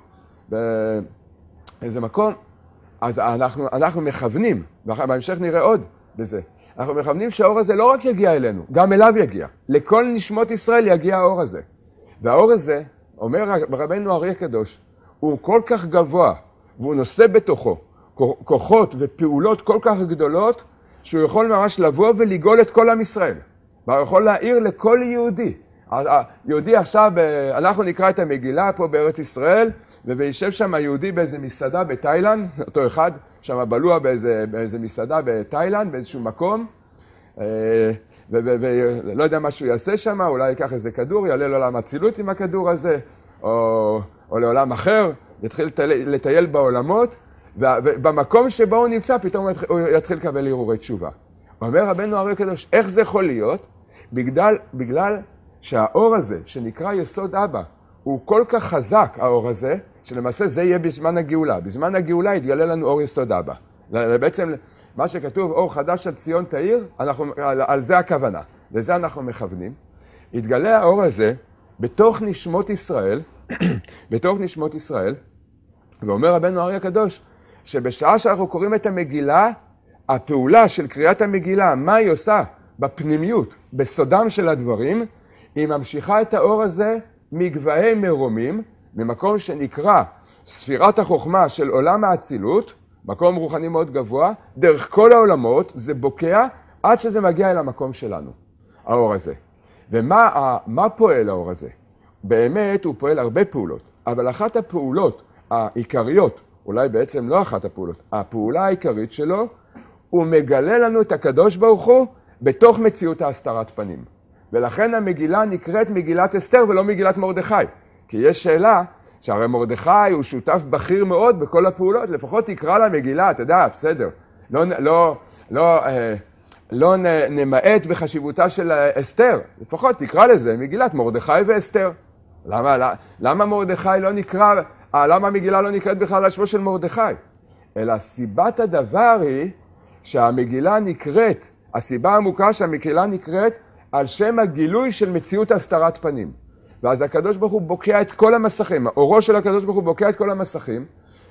Speaker 1: באיזה מקום. אז אנחנו, אנחנו מכוונים, ובהמשך נראה עוד בזה. אנחנו מכוונים שהאור הזה לא רק יגיע אלינו, גם אליו יגיע. לכל נשמות ישראל יגיע האור הזה. והאור הזה, אומר רבנו האריה הקדוש, הוא כל כך גבוה, והוא נושא בתוכו כוחות ופעולות כל כך גדולות, שהוא יכול ממש לבוא ולגאול את כל עם ישראל. והוא יכול להעיר לכל יהודי. היהודי עכשיו, אנחנו נקרא את המגילה פה בארץ ישראל, וישב שם היהודי באיזה מסעדה בתאילנד, אותו אחד, שם בלוע באיזה, באיזה מסעדה בתאילנד, באיזשהו מקום, ולא יודע מה שהוא יעשה שם, אולי ייקח איזה כדור, יעלה לעולם הצילות עם הכדור הזה, או, או לעולם אחר, יתחיל לטייל בעולמות, ובמקום שבו הוא נמצא, פתאום הוא יתחיל לקבל הרהורי תשובה. אומר רבנו הארי הקדוש, איך זה יכול להיות? בגלל, בגלל שהאור הזה, שנקרא יסוד אבא, הוא כל כך חזק, האור הזה, שלמעשה זה יהיה בזמן הגאולה. בזמן הגאולה יתגלה לנו אור יסוד אבא. בעצם מה שכתוב, אור חדש על ציון תאיר, אנחנו, על, על זה הכוונה. לזה אנחנו מכוונים. יתגלה האור הזה בתוך נשמות ישראל, בתוך נשמות ישראל, ואומר רבנו הארי הקדוש, שבשעה שאנחנו קוראים את המגילה, הפעולה של קריאת המגילה, מה היא עושה בפנימיות, בסודם של הדברים, היא ממשיכה את האור הזה מגבהי מרומים, ממקום שנקרא ספירת החוכמה של עולם האצילות, מקום רוחני מאוד גבוה, דרך כל העולמות זה בוקע עד שזה מגיע אל המקום שלנו, האור הזה. ומה מה פועל האור הזה? באמת הוא פועל הרבה פעולות, אבל אחת הפעולות העיקריות, אולי בעצם לא אחת הפעולות, הפעולה העיקרית שלו, הוא מגלה לנו את הקדוש ברוך הוא בתוך מציאות ההסתרת פנים. ולכן המגילה נקראת מגילת אסתר ולא מגילת מרדכי. כי יש שאלה שהרי מרדכי הוא שותף בכיר מאוד בכל הפעולות, לפחות תקרא לה מגילה, אתה יודע, בסדר. לא, לא, לא, לא נמעט בחשיבותה של אסתר, לפחות תקרא לזה מגילת מרדכי ואסתר. למה, למה מרדכי לא נקרא, למה המגילה לא נקראת בכלל על שמו של מרדכי? אלא סיבת הדבר היא שהמגילה נקראת, הסיבה העמוקה שהמגילה נקראת על שם הגילוי של מציאות הסתרת פנים. ואז הקדוש ברוך הוא בוקע את כל המסכים, האורו של הקדוש ברוך הוא בוקע את כל המסכים,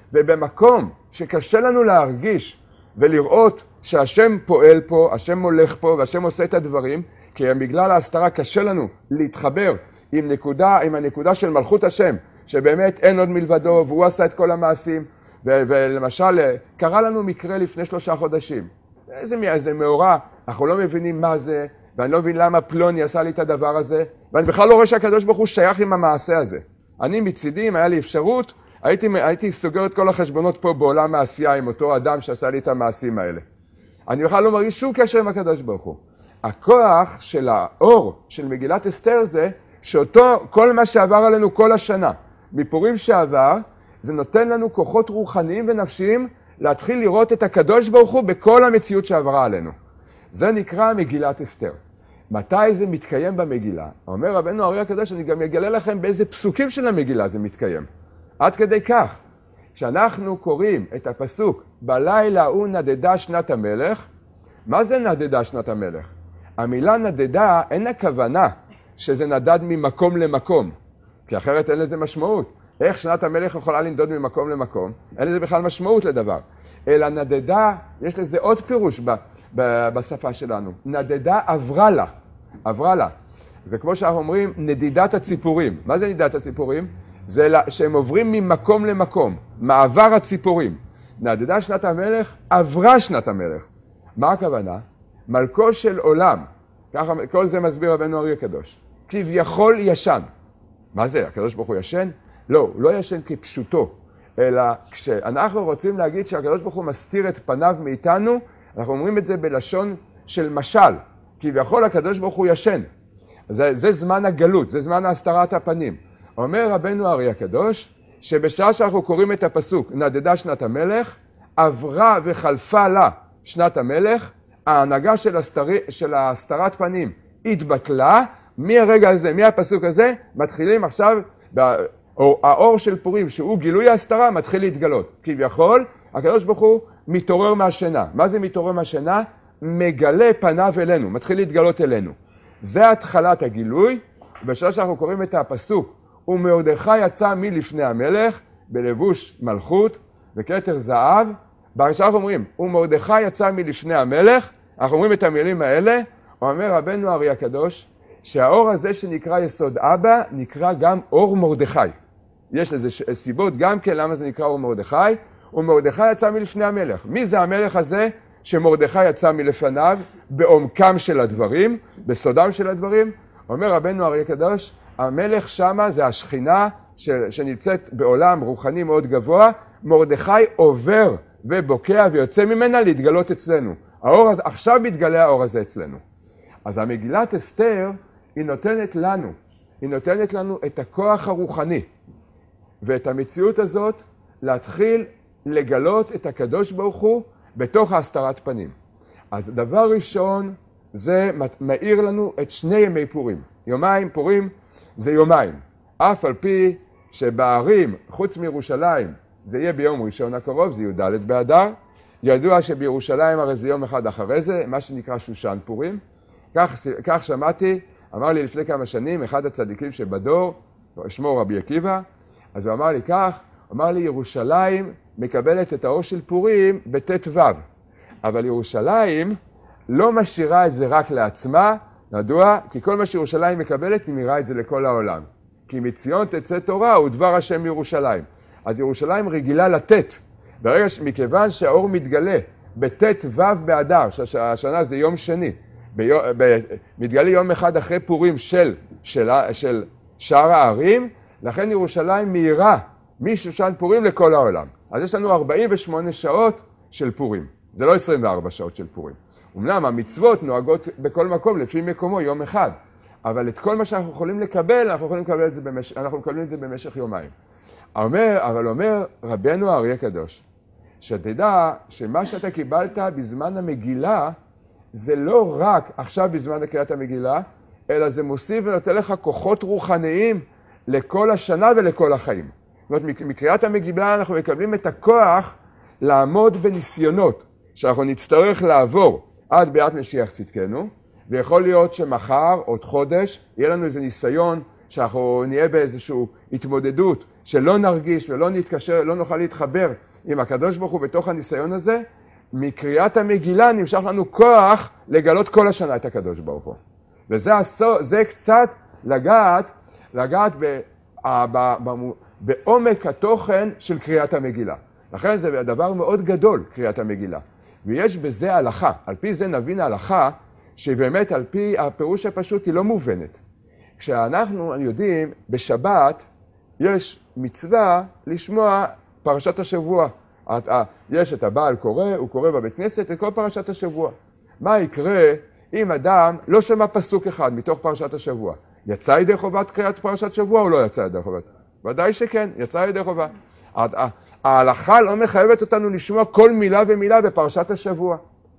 Speaker 1: ובמקום שקשה לנו להרגיש ולראות שהשם פועל פה, השם הולך פה והשם עושה את הדברים, כי בגלל ההסתרה קשה לנו להתחבר עם נקודה, עם הנקודה של מלכות השם, שבאמת אין עוד מלבדו והוא עשה את כל המעשים. ו- ולמשל, קרה לנו מקרה לפני שלושה חודשים. איזה, איזה מאורע, אנחנו לא מבינים מה זה, ואני לא מבין למה פלוני עשה לי את הדבר הזה, ואני בכלל לא רואה שהקדוש ברוך הוא שייך עם המעשה הזה. אני מצידי, אם היה לי אפשרות, הייתי, הייתי סוגר את כל החשבונות פה בעולם העשייה עם אותו אדם שעשה לי את המעשים האלה. אני בכלל לא מרגיש שום קשר עם הקדוש ברוך הוא. הכוח של האור של מגילת אסתר זה, שאותו, כל מה שעבר עלינו כל השנה, מפורים שעבר, זה נותן לנו כוחות רוחניים ונפשיים להתחיל לראות את הקדוש ברוך הוא בכל המציאות שעברה עלינו. זה נקרא מגילת אסתר. מתי זה מתקיים במגילה? אומר רבנו הארי הקדוש, אני גם אגלה לכם באיזה פסוקים של המגילה זה מתקיים. עד כדי כך, כשאנחנו קוראים את הפסוק, בלילה הוא נדדה שנת המלך, מה זה נדדה שנת המלך? המילה נדדה אין הכוונה שזה נדד ממקום למקום, כי אחרת אין לזה משמעות. איך שנת המלך יכולה לנדוד ממקום למקום? אין לזה בכלל משמעות לדבר. אלא נדדה, יש לזה עוד פירוש ב, ב, בשפה שלנו. נדדה עברה לה. עברה לה. זה כמו שאנחנו אומרים, נדידת הציפורים. מה זה נדידת הציפורים? זה שהם עוברים ממקום למקום. מעבר הציפורים. נדדה שנת המלך, עברה שנת המלך. מה הכוונה? מלכו של עולם. ככה, כל זה מסביר רבנו הארי הקדוש. כביכול ישן. מה זה? הקדוש ברוך הוא ישן? לא, הוא לא ישן כפשוטו, אלא כשאנחנו רוצים להגיד שהקדוש ברוך הוא מסתיר את פניו מאיתנו, אנחנו אומרים את זה בלשון של משל, כביכול הקדוש ברוך הוא ישן. זה, זה זמן הגלות, זה זמן הסתרת הפנים. אומר רבנו הארי הקדוש, שבשעה שאנחנו קוראים את הפסוק, נדדה שנת המלך, עברה וחלפה לה שנת המלך, ההנהגה של, הסתר, של הסתרת פנים התבטלה, מהרגע הזה, מהפסוק הזה, מתחילים עכשיו, האור של פורים, שהוא גילוי ההסתרה, מתחיל להתגלות. כביכול, הקדוש ברוך הוא מתעורר מהשינה. מה זה מתעורר מהשינה? מגלה פניו אלינו, מתחיל להתגלות אלינו. זה התחלת הגילוי, ובשעה שאנחנו קוראים את הפסוק, ומרדכי יצא מלפני המלך, בלבוש מלכות וכתר זהב, בשעה אנחנו אומרים, ומרדכי יצא מלפני המלך, אנחנו אומרים את המילים האלה, אומר רבנו הארי הקדוש, שהאור הזה שנקרא יסוד אבא, נקרא גם אור מרדכי. יש לזה סיבות גם כן למה זה נקרא אור מרדכי, ומרדכי יצא מלפני המלך. מי זה המלך הזה שמרדכי יצא מלפניו בעומקם של הדברים, בסודם של הדברים? אומר רבנו הארי הקדוש, המלך שמה זה השכינה שנמצאת בעולם רוחני מאוד גבוה, מרדכי עובר ובוקע ויוצא ממנה להתגלות אצלנו. האור הזה, עכשיו מתגלה האור הזה אצלנו. אז המגילת אסתר היא נותנת לנו, היא נותנת לנו את הכוח הרוחני ואת המציאות הזאת להתחיל לגלות את הקדוש ברוך הוא בתוך ההסתרת פנים. אז דבר ראשון, זה מאיר לנו את שני ימי פורים. יומיים פורים זה יומיים. אף על פי שבערים, חוץ מירושלים, זה יהיה ביום ראשון הקרוב, זה י"ד באדר. ידוע שבירושלים הרי זה יום אחד אחרי זה, מה שנקרא שושן פורים. כך, כך שמעתי, אמר לי לפני כמה שנים, אחד הצדיקים שבדור, שמו רבי עקיבא, אז הוא אמר לי כך, הוא אמר לי, ירושלים מקבלת את האור של פורים בט"ו, אבל ירושלים לא משאירה את זה רק לעצמה. מדוע? כי כל מה שירושלים מקבלת, היא מראה את זה לכל העולם. כי מציון תצא תורה ודבר השם ירושלים. אז ירושלים רגילה לתת. ברגע, מכיוון שהאור מתגלה בט"ו באדר, שהשנה זה יום שני, ביום, ב, מתגלה יום אחד אחרי פורים של, של, של שאר הערים, לכן ירושלים מהירה משושן פורים לכל העולם. אז יש לנו ארבעים ושמונה שעות של פורים. זה לא עשרים וארבע שעות של פורים. אמנם המצוות נוהגות בכל מקום לפי מקומו יום אחד, אבל את כל מה שאנחנו יכולים לקבל, אנחנו יכולים לקבל את זה במשך, אנחנו מקבלים את זה במשך יומיים. אומר, אבל אומר רבנו האריה הקדוש, שתדע שמה שאתה קיבלת בזמן המגילה, זה לא רק עכשיו בזמן קריאת המגילה, אלא זה מוסיף ונותן לך כוחות רוחניים לכל השנה ולכל החיים. זאת אומרת, מקריאת המגילה אנחנו מקבלים את הכוח לעמוד בניסיונות, שאנחנו נצטרך לעבור עד ביאת משיח צדקנו, ויכול להיות שמחר, עוד חודש, יהיה לנו איזה ניסיון, שאנחנו נהיה באיזושהי התמודדות, שלא נרגיש ולא נתקשר, לא נוכל להתחבר עם הקדוש ברוך הוא בתוך הניסיון הזה. מקריאת המגילה נמשך לנו כוח לגלות כל השנה את הקדוש ברוך הוא. וזה הסו, זה קצת לגעת, לגעת ב, ב, ב, ב, בעומק התוכן של קריאת המגילה. לכן זה דבר מאוד גדול, קריאת המגילה. ויש בזה הלכה. על פי זה נבין ההלכה, שבאמת על פי הפירוש הפשוט היא לא מובנת. כשאנחנו יודעים, בשבת יש מצווה לשמוע פרשת השבוע. יש את הבעל קורא, הוא קורא בבית כנסת את כל פרשת השבוע. מה יקרה אם אדם לא שמע פסוק אחד מתוך פרשת השבוע? יצא ידי חובת קריאת פרשת שבוע או לא יצא ידי חובת? ודאי שכן, יצא ידי חובה. ההלכה לא מחייבת אותנו לשמוע כל מילה ומילה בפרשת השבוע.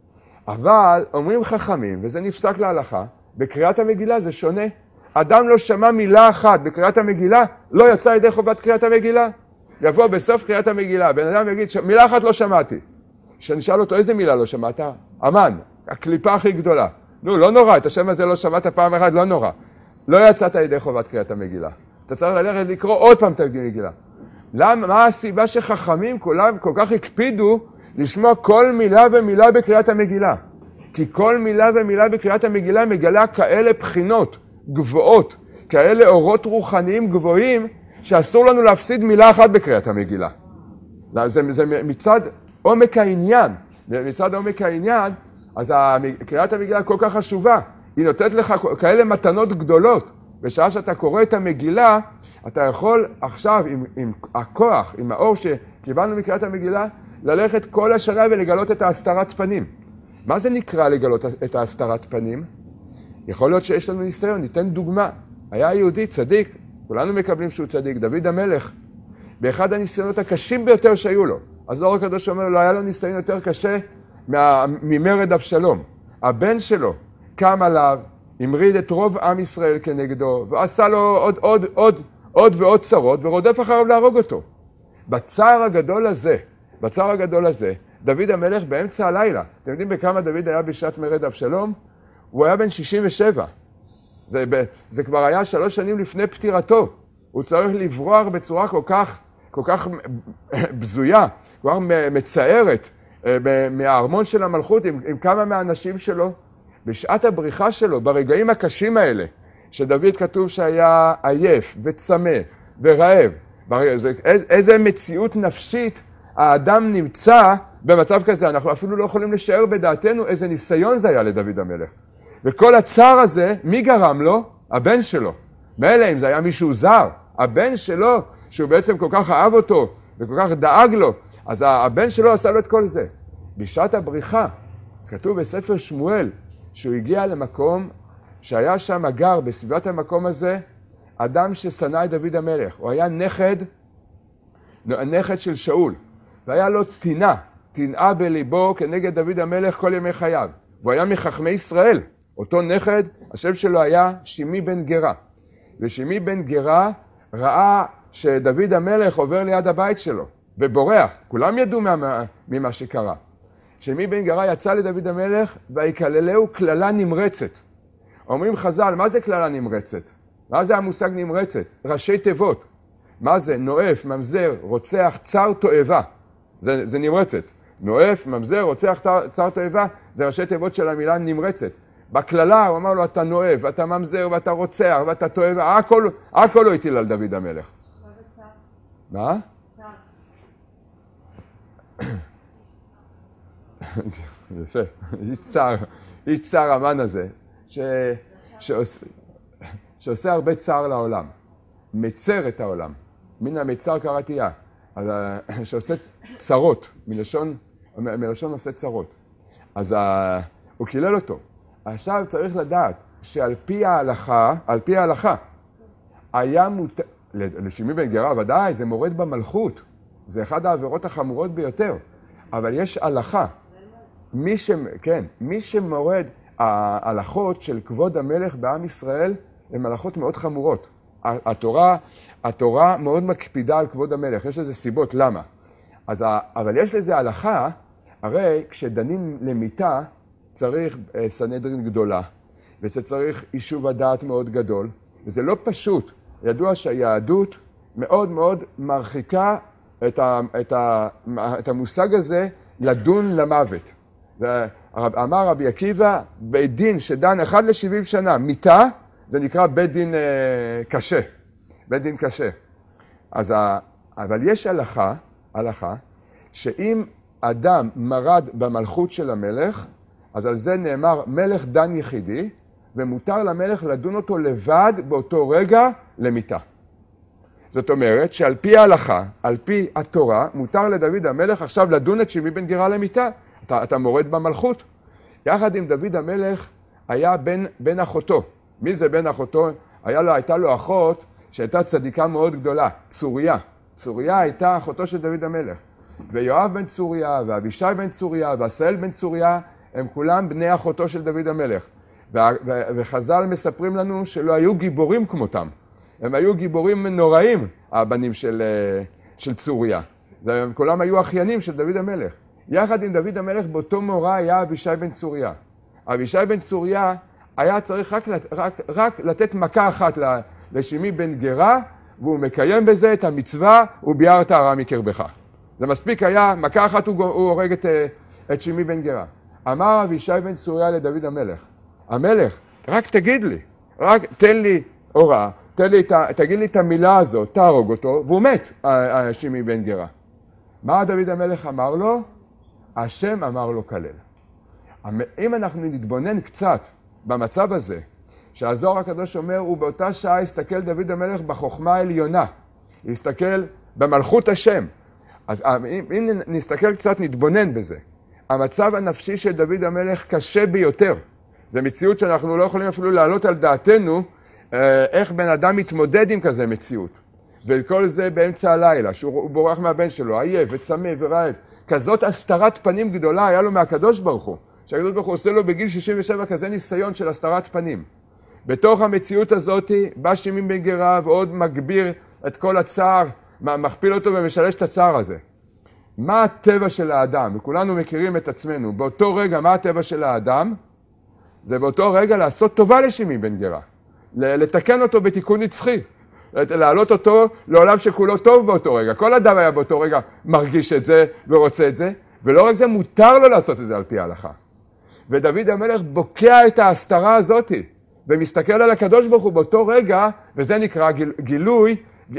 Speaker 1: אבל אומרים חכמים, וזה נפסק להלכה, בקריאת המגילה זה שונה. אדם לא שמע מילה אחת בקריאת המגילה, לא יצא ידי חובת קריאת המגילה. יבוא בסוף קריאת המגילה, בן אדם יגיד, מילה אחת לא שמעתי. כשנשאל אותו, איזה מילה לא שמעת? אמן, הקליפה הכי גדולה. נו, לא נורא, את השם הזה לא שמעת פעם אחת, לא נורא. לא יצאת ידי חובת קריאת המגילה. אתה צריך ללכת לקרוא עוד פעם את המגילה. למה, מה הסיבה שחכמים כולם כל כך הקפידו לשמוע כל מילה ומילה בקריאת המגילה? כי כל מילה ומילה בקריאת המגילה מגלה כאלה בחינות גבוהות, כאלה אורות רוחניים גבוהים, שאסור לנו להפסיד מילה אחת בקריאת המגילה. זה, זה מצד עומק העניין. מצד עומק העניין, אז קריאת המגילה כל כך חשובה. היא נותנת לך כאלה מתנות גדולות. בשעה שאתה קורא את המגילה, אתה יכול עכשיו עם, עם הכוח, עם האור שקיבלנו מקריאת המגילה, ללכת כל השנה ולגלות את ההסתרת פנים. מה זה נקרא לגלות את ההסתרת פנים? יכול להיות שיש לנו ניסיון, ניתן דוגמה. היה יהודי צדיק, כולנו מקבלים שהוא צדיק, דוד המלך, באחד הניסיונות הקשים ביותר שהיו לו. אז אור הקדוש אומר, לא היה לו ניסיון יותר קשה מה, ממרד אבשלום. הבן שלו קם עליו, המריד את רוב עם ישראל כנגדו, ועשה לו עוד, עוד, עוד, עוד ועוד צרות, ורודף אחריו להרוג אותו. בצער הגדול הזה, בצער הגדול הזה, דוד המלך באמצע הלילה, אתם יודעים בכמה דוד היה בשעת מרד אבשלום? הוא היה בן שישים ושבע. זה, זה כבר היה שלוש שנים לפני פטירתו. הוא צריך לברוח בצורה כל כך, כל כך בזויה, כבר מצערת, מהארמון של המלכות עם, עם כמה מהאנשים שלו. בשעת הבריחה שלו, ברגעים הקשים האלה, שדוד כתוב שהיה עייף וצמא ורעב, איזה מציאות נפשית האדם נמצא במצב כזה. אנחנו אפילו לא יכולים לשער בדעתנו איזה ניסיון זה היה לדוד המלך. וכל הצער הזה, מי גרם לו? הבן שלו. מילא אם זה היה מישהו זר, הבן שלו, שהוא בעצם כל כך אהב אותו וכל כך דאג לו, אז הבן שלו עשה לו את כל זה. בשעת הבריחה, אז כתוב בספר שמואל, שהוא הגיע למקום שהיה שם גר בסביבת המקום הזה, אדם ששנא את דוד המלך. הוא היה נכד, נכד של שאול, והיה לו תינה, תנאה בליבו כנגד דוד המלך כל ימי חייו. והוא היה מחכמי ישראל. אותו נכד, השם שלו היה שימי בן גרה. ושימי בן גרה ראה שדוד המלך עובר ליד הבית שלו, ובורח. כולם ידעו ממה, ממה שקרה. שימי בן גרה יצא לדוד המלך, ויקללהו קללה נמרצת. אומרים חז"ל, מה זה קללה נמרצת? מה זה המושג נמרצת? ראשי תיבות. מה זה? נואף, ממזר, רוצח, צר תועבה. זה, זה נמרצת. נואף, ממזר, רוצח, צר תועבה, זה ראשי תיבות של המילה נמרצת. בקללה הוא אמר לו, אתה נואף, אתה ממזר, ואתה רוצח, ואתה תועבה. הכל, הכל לא הטיל על דוד המלך. מה? יפה. איש צער, איש צער המן הזה, ש... שעושה, שעושה הרבה צער לעולם. מצר את העולם. מן המצר קראתיה. אז שעושה צרות, מלשון, מלשון עושה צרות. אז ה... הוא קילל אותו. עכשיו צריך לדעת שעל פי ההלכה, על פי ההלכה, היה מות... לשימי בן גרה, ודאי, זה מורד במלכות. זה אחד העבירות החמורות ביותר. אבל יש הלכה. מי ש... כן, מי שמורד, ההלכות של כבוד המלך בעם ישראל, הן הלכות מאוד חמורות. התורה, התורה מאוד מקפידה על כבוד המלך. יש לזה סיבות, למה? אז, אבל יש לזה הלכה, הרי כשדנים למיתה, צריך סנהדרין גדולה, וצריך יישוב הדעת מאוד גדול, וזה לא פשוט. ידוע שהיהדות מאוד מאוד מרחיקה את, ה, את, ה, את המושג הזה לדון למוות. ואמר רבי עקיבא, בית דין שדן אחד לשבעים שנה, מיתה, זה נקרא בית דין אה, קשה. בית דין קשה. אז ה, אבל יש הלכה, הלכה, שאם אדם מרד במלכות של המלך, אז על זה נאמר מלך דן יחידי, ומותר למלך לדון אותו לבד באותו רגע למיתה. זאת אומרת שעל פי ההלכה, על פי התורה, מותר לדוד המלך עכשיו לדון את שימי בן גרה למיתה. אתה, אתה מורד במלכות. יחד עם דוד המלך היה בן, בן אחותו. מי זה בן אחותו? היה לו, הייתה לו אחות שהייתה צדיקה מאוד גדולה, צוריה. צוריה הייתה אחותו של דוד המלך. ויואב בן צוריה, ואבישי בן צוריה, ועשאל בן צוריה, הם כולם בני אחותו של דוד המלך. וחז"ל מספרים לנו שלא היו גיבורים כמותם. הם היו גיבורים נוראים, הבנים של, של צוריה. הם כולם היו אחיינים של דוד המלך. יחד עם דוד המלך באותו מורה היה אבישי בן צוריה. אבישי בן צוריה היה צריך רק, רק, רק לתת מכה אחת לשימי בן גרה, והוא מקיים בזה את המצווה, וביארת הרע מקרבך. זה מספיק היה, מכה אחת הוא, הוא הורג את, את שימי בן גרה. אמר אבישי בן צוריה לדוד המלך, המלך, רק תגיד לי, רק תן לי הוראה, תן לי, תגיד לי את המילה הזאת, תהרוג אותו, והוא מת, שימי בן גרה. מה דוד המלך אמר לו? השם אמר לו כלל. אם אנחנו נתבונן קצת במצב הזה, שהזוהר הקדוש אומר, הוא באותה שעה הסתכל דוד המלך בחוכמה העליונה, הסתכל במלכות השם. אז אם נסתכל קצת, נתבונן בזה. המצב הנפשי של דוד המלך קשה ביותר. זו מציאות שאנחנו לא יכולים אפילו להעלות על דעתנו איך בן אדם מתמודד עם כזה מציאות. וכל זה באמצע הלילה, שהוא בורח מהבן שלו, עייף וצמא ורעב. כזאת הסתרת פנים גדולה היה לו מהקדוש ברוך הוא. שהקדוש ברוך הוא עושה לו בגיל שישים ושבע כזה ניסיון של הסתרת פנים. בתוך המציאות הזאת בא שימי בן גרה ועוד מגביר את כל הצער, מכפיל אותו ומשלש את הצער הזה. מה הטבע של האדם? וכולנו מכירים את עצמנו. באותו רגע, מה הטבע של האדם? זה באותו רגע לעשות טובה לשימי בן גרה. לתקן אותו בתיקון נצחי. להעלות אותו לעולם שכולו טוב באותו רגע. כל אדם היה באותו רגע מרגיש את זה ורוצה את זה. ולא רק זה, מותר לו לעשות את זה על פי ההלכה. ודוד המלך בוקע את ההסתרה הזאת. ומסתכל על הקדוש ברוך הוא באותו רגע, וזה נקרא גיל, גילוי,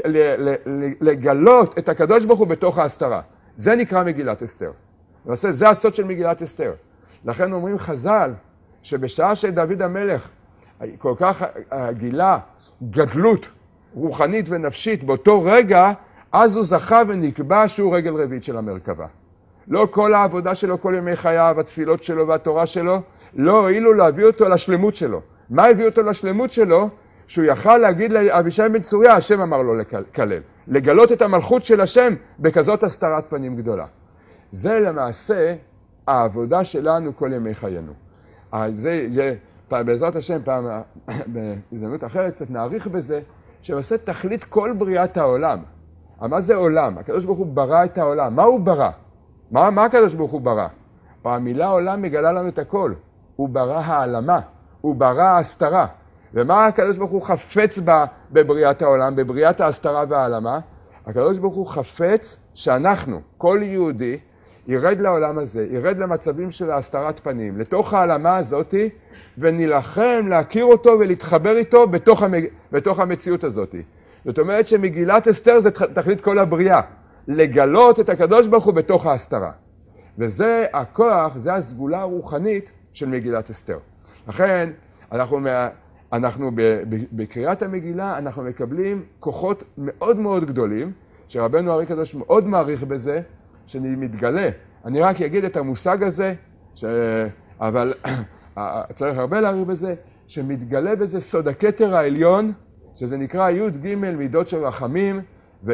Speaker 1: לגלות את הקדוש ברוך הוא בתוך ההסתרה. זה נקרא מגילת אסתר. למעשה, זה הסוד של מגילת אסתר. לכן אומרים חז"ל, שבשעה שדוד המלך כל כך גילה גדלות רוחנית ונפשית באותו רגע, אז הוא זכה ונקבע שהוא רגל רביעית של המרכבה. לא כל העבודה שלו, כל ימי חייו, התפילות שלו והתורה שלו, לא הועילו להביא אותו לשלמות שלו. מה הביא אותו לשלמות שלו? שהוא יכל להגיד לאבישי בן צוריה, השם אמר לו לקלל. לגלות את המלכות של השם בכזאת הסתרת פנים גדולה. זה למעשה העבודה שלנו כל ימי חיינו. אז זה יהיה, בעזרת השם, פעם, בהזדמנות אחרת, קצת נעריך בזה, שעושה תכלית כל בריאת העולם. מה זה עולם? הקדוש ברוך הוא ברא את העולם. מה הוא ברא? מה, מה הקדוש ברוך הוא ברא? המילה עולם מגלה לנו את הכל. הוא ברא העלמה, הוא ברא ההסתרה. ומה הקדוש ברוך הוא חפץ בה בבריאת העולם, בבריאת ההסתרה והעלמה? הקדוש ברוך הוא חפץ שאנחנו, כל יהודי, ירד לעולם הזה, ירד למצבים של ההסתרת פנים, לתוך העלמה הזאת, ונלחם להכיר אותו ולהתחבר איתו בתוך, המג... בתוך המציאות הזאת. זאת אומרת שמגילת אסתר זה תכלית כל הבריאה, לגלות את הקדוש ברוך הוא בתוך ההסתרה. וזה הכוח, זה הסגולה הרוחנית של מגילת אסתר. לכן, אנחנו, אנחנו בקריאת המגילה, אנחנו מקבלים כוחות מאוד מאוד גדולים, שרבנו הרי קדוש מאוד מעריך בזה, שמתגלה. אני רק אגיד את המושג הזה, ש... אבל צריך הרבה להעריך בזה, שמתגלה בזה סוד הכתר העליון, שזה נקרא י' ג' מידות של רחמים,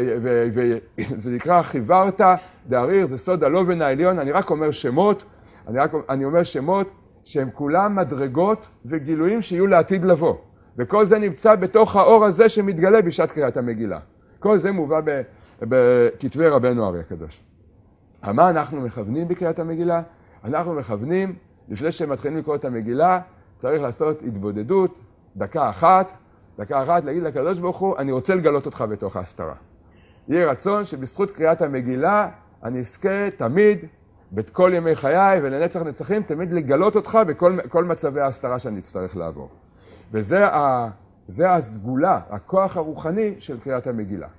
Speaker 1: וזה נקרא חיוורת דאריר, זה סוד הלובן העליון. אני רק אומר שמות, אני, רק, אני אומר שמות שהם כולם מדרגות וגילויים שיהיו לעתיד לבוא. וכל זה נמצא בתוך האור הזה שמתגלה בשעת קריאת המגילה. כל זה מובא בכתבי רבנו הרי הקדוש. מה אנחנו מכוונים בקריאת המגילה? אנחנו מכוונים, לפני שמתחילים לקרוא את המגילה, צריך לעשות התבודדות, דקה אחת, דקה אחת להגיד לקדוש ברוך הוא, אני רוצה לגלות אותך בתוך ההסתרה. יהיה רצון שבזכות קריאת המגילה, אני אזכה תמיד, בכל ימי חיי ולנצח נצחים, תמיד לגלות אותך בכל כל מצבי ההסתרה שאני אצטרך לעבור. וזה ה, זה הסגולה, הכוח הרוחני של קריאת המגילה.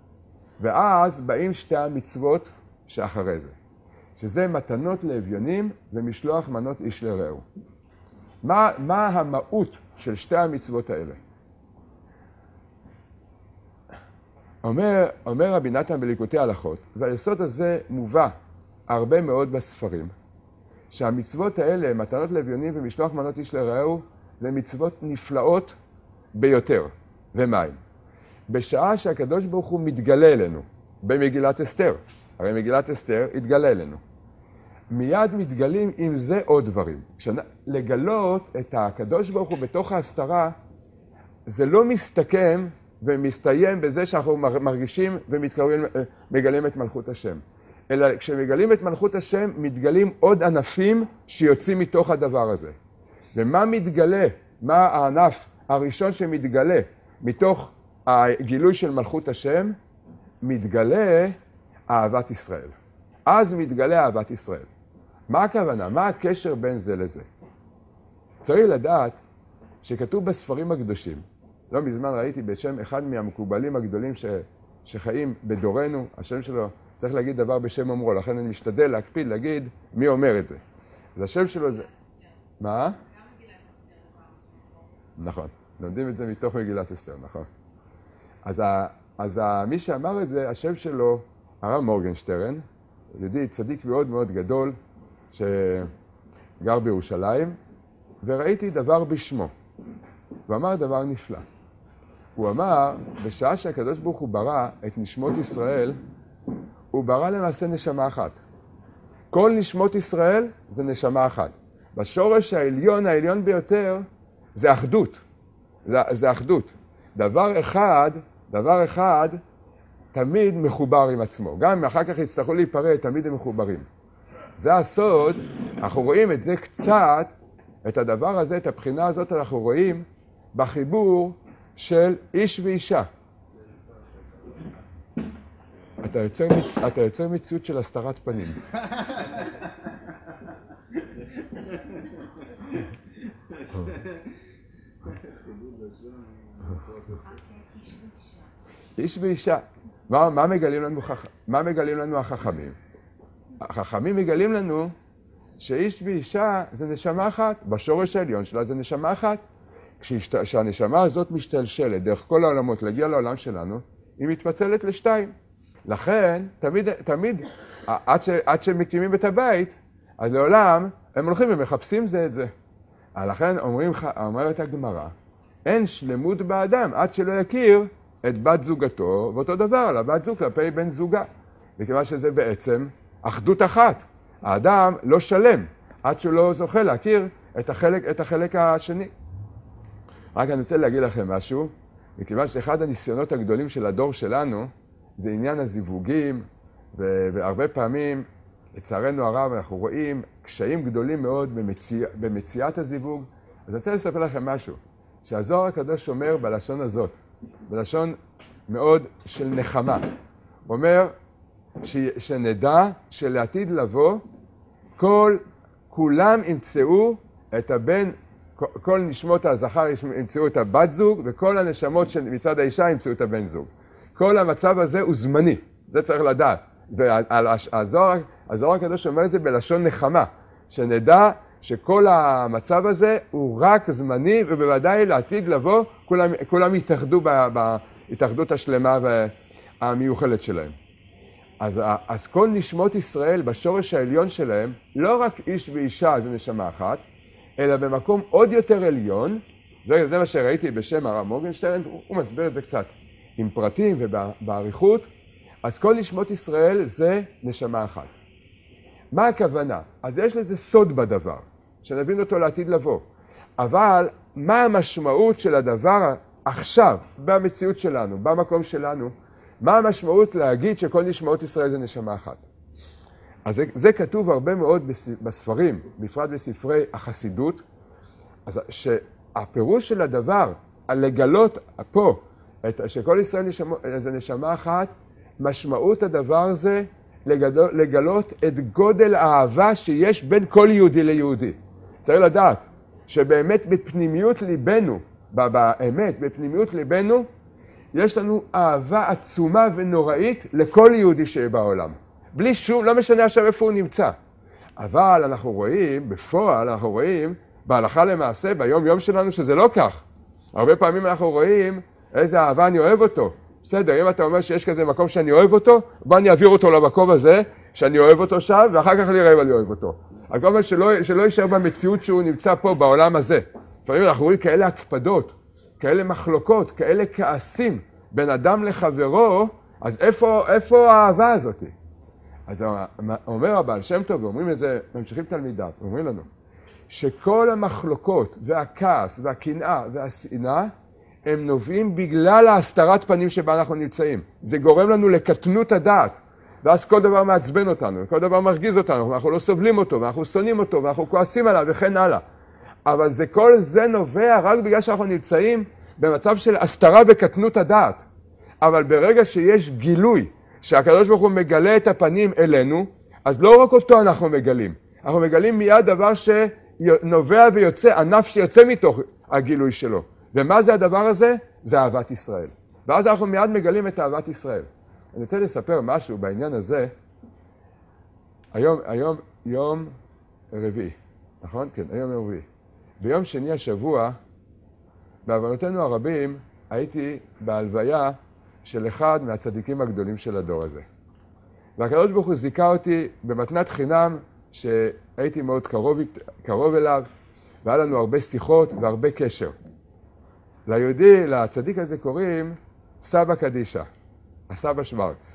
Speaker 1: ואז באים שתי המצוות שאחרי זה, שזה מתנות לאביונים ומשלוח מנות איש לרעהו. מה, מה המהות של שתי המצוות האלה? אומר, אומר רבי נתן בליקוטי הלכות, והיסוד הזה מובא הרבה מאוד בספרים, שהמצוות האלה, מתנות לאביונים ומשלוח מנות איש לרעהו, זה מצוות נפלאות ביותר. ומהם? בשעה שהקדוש ברוך הוא מתגלה אלינו, במגילת אסתר, הרי מגילת אסתר התגלה אלינו, מיד מתגלים עם זה עוד דברים. לגלות את הקדוש ברוך הוא בתוך ההסתרה, זה לא מסתכם ומסתיים בזה שאנחנו מרגישים ומתקרבים, מגלים את מלכות השם. אלא כשמגלים את מלכות השם, מתגלים עוד ענפים שיוצאים מתוך הדבר הזה. ומה מתגלה? מה הענף הראשון שמתגלה מתוך הגילוי של מלכות השם? מתגלה אהבת ישראל. אז מתגלה אהבת ישראל. מה הכוונה? מה הקשר בין זה לזה? צריך לדעת שכתוב בספרים הקדושים, לא מזמן ראיתי בשם אחד מהמקובלים הגדולים ש... שחיים בדורנו, השם שלו, צריך להגיד דבר בשם אומרו, לכן אני משתדל להקפיד להגיד מי אומר את זה. אז השם שלו זה... מה? נכון, לומדים את זה מתוך מגילת אסתר, נכון. אז, ה... אז ה... מי שאמר את זה, השם שלו, הרב מורגנשטרן, יהודי צדיק מאוד מאוד גדול, שגר בירושלים, וראיתי דבר בשמו. הוא אמר דבר נפלא. הוא אמר, בשעה שהקדוש ברוך הוא ברא את נשמות ישראל, הוא ברא למעשה נשמה אחת. כל נשמות ישראל זה נשמה אחת. בשורש העליון, העליון ביותר, זה אחדות. זה, זה אחדות. דבר אחד, דבר אחד, תמיד מחובר עם עצמו. גם אם אחר כך יצטרכו להיפרד, תמיד הם מחוברים. זה הסוד, אנחנו רואים את זה קצת, את הדבר הזה, את הבחינה הזאת אנחנו רואים בחיבור של איש ואישה. אתה יוצר, מצ... אתה יוצר מציאות של הסתרת פנים. איש ואישה. מה, מה מגלים לנו, חכ... מה מגלים לנו החכמים? החכמים מגלים לנו שאיש ואישה זה נשמה אחת, בשורש העליון שלה זה נשמה אחת. כשהנשמה הזאת משתלשלת דרך כל העולמות להגיע לעולם שלנו, היא מתפצלת לשתיים. לכן, תמיד, תמיד, עד, ש, עד שמקימים את הבית, אז לעולם הם הולכים ומחפשים זה את זה. לכן אומרים, אומרת הגמרא, אין שלמות באדם עד שלא יכיר את בת זוגתו, ואותו דבר על הבת זוג כלפי בן זוגה. וכיוון שזה בעצם אחדות אחת. האדם לא שלם עד שהוא לא זוכה להכיר את החלק, את החלק השני. רק אני רוצה להגיד לכם משהו, מכיוון שאחד הניסיונות הגדולים של הדור שלנו, זה עניין הזיווגים, והרבה פעמים, לצערנו הרב, אנחנו רואים קשיים גדולים מאוד במציע, במציאת הזיווג. אז אני רוצה לספר לכם משהו, שהזוהר הקדוש אומר בלשון הזאת, בלשון מאוד של נחמה. הוא אומר ש, שנדע שלעתיד לבוא, כל, כולם ימצאו את הבן, כל נשמות הזכר ימצאו את הבת זוג, וכל הנשמות מצד האישה ימצאו את הבן זוג. כל המצב הזה הוא זמני, זה צריך לדעת. והזוהר, הזוהר הקדוש אומר את זה בלשון נחמה, שנדע שכל המצב הזה הוא רק זמני, ובוודאי לעתיד לבוא, כולם, כולם יתאחדו בהתאחדות השלמה והמיוחלת שלהם. אז, אז כל נשמות ישראל בשורש העליון שלהם, לא רק איש ואישה זה נשמה אחת, אלא במקום עוד יותר עליון, זה, זה מה שראיתי בשם הרב מורגנשטיין, הוא, הוא מסביר את זה קצת עם פרטים ובעריכות, אז כל נשמות ישראל זה נשמה אחת. מה הכוונה? אז יש לזה סוד בדבר, שנבין אותו לעתיד לבוא. אבל מה המשמעות של הדבר עכשיו, במציאות שלנו, במקום שלנו, מה המשמעות להגיד שכל נשמות ישראל זה נשמה אחת? אז זה, זה כתוב הרבה מאוד בספרים, בפרט בספרי החסידות, אז שהפירוש של הדבר, על לגלות פה, את, שכל ישראל נשמה, זה נשמה אחת, משמעות הדבר הזה לגלות, לגלות את גודל האהבה שיש בין כל יהודי ליהודי. צריך לדעת שבאמת בפנימיות ליבנו, באמת בפנימיות ליבנו, יש לנו אהבה עצומה ונוראית לכל יהודי שיהיה בעולם. בלי שום, לא משנה עכשיו איפה הוא נמצא. אבל אנחנו רואים, בפועל אנחנו רואים, בהלכה למעשה, ביום יום שלנו שזה לא כך. הרבה פעמים אנחנו רואים איזה אהבה אני אוהב אותו. בסדר, אם אתה אומר שיש כזה מקום שאני אוהב אותו, בוא אני אעביר אותו למקום הזה, שאני אוהב אותו שם, ואחר כך נראה אם אני אוהב אותו. אבל כל פעם שלא, שלא יישאר במציאות שהוא נמצא פה בעולם הזה. לפעמים אנחנו רואים כאלה הקפדות, כאלה מחלוקות, כאלה כעסים בין אדם לחברו, אז איפה, איפה האהבה הזאת? אז אומר הבעל שם טוב, ואומרים את זה, ממשיכים תלמידיו, אומרים לנו, שכל המחלוקות והכעס והקנאה והשנאה, הם נובעים בגלל ההסתרת פנים שבה אנחנו נמצאים. זה גורם לנו לקטנות הדעת, ואז כל דבר מעצבן אותנו, כל דבר מרגיז אותנו, אנחנו לא סובלים אותו, ואנחנו שונאים אותו, ואנחנו כועסים עליו וכן הלאה. אבל זה, כל זה נובע רק בגלל שאנחנו נמצאים במצב של הסתרה וקטנות הדעת. אבל ברגע שיש גילוי, שהקדוש ברוך הוא מגלה את הפנים אלינו, אז לא רק אותו אנחנו מגלים. אנחנו מגלים מיד דבר שנובע ויוצא, ענף שיוצא מתוך הגילוי שלו. ומה זה הדבר הזה? זה אהבת ישראל. ואז אנחנו מיד מגלים את אהבת ישראל. אני רוצה לספר משהו בעניין הזה. היום, היום, יום רביעי, נכון? כן, היום יום רביעי. ביום שני השבוע, בעוונותינו הרבים, הייתי בהלוויה של אחד מהצדיקים הגדולים של הדור הזה. והקדוש ברוך הוא זיכה אותי במתנת חינם שהייתי מאוד קרוב, קרוב אליו, והיה לנו הרבה שיחות והרבה קשר. ליהודי, לצדיק הזה קוראים סבא קדישה, הסבא שוורץ.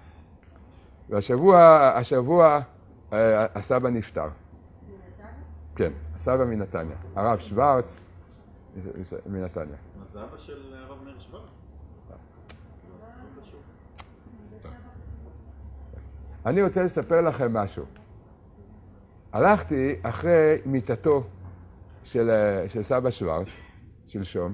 Speaker 1: והשבוע, השבוע, הסבא נפטר. מנתניה? כן, הסבא מנתניה. הרב שוורץ מנתניה.
Speaker 2: אז זה אבא של הרב מאיר שוורץ?
Speaker 1: אני רוצה לספר לכם משהו. הלכתי אחרי מיטתו של, של סבא שוורץ, שלשום,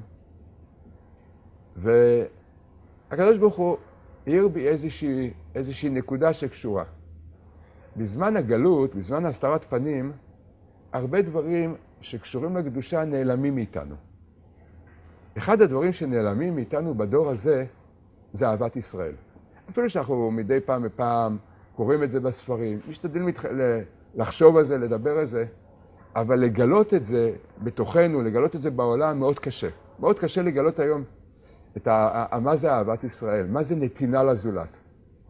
Speaker 1: והקדוש ברוך הוא העיר בי איזושהי, איזושהי נקודה שקשורה. בזמן הגלות, בזמן הסתרת פנים, הרבה דברים שקשורים לקדושה נעלמים מאיתנו. אחד הדברים שנעלמים מאיתנו בדור הזה, זה אהבת ישראל. אפילו שאנחנו מדי פעם בפעם קוראים את זה בספרים, משתדלים מתח... לחשוב על זה, לדבר על זה, אבל לגלות את זה בתוכנו, לגלות את זה בעולם, מאוד קשה. מאוד קשה לגלות היום את ה... מה זה אהבת ישראל, מה זה נתינה לזולת.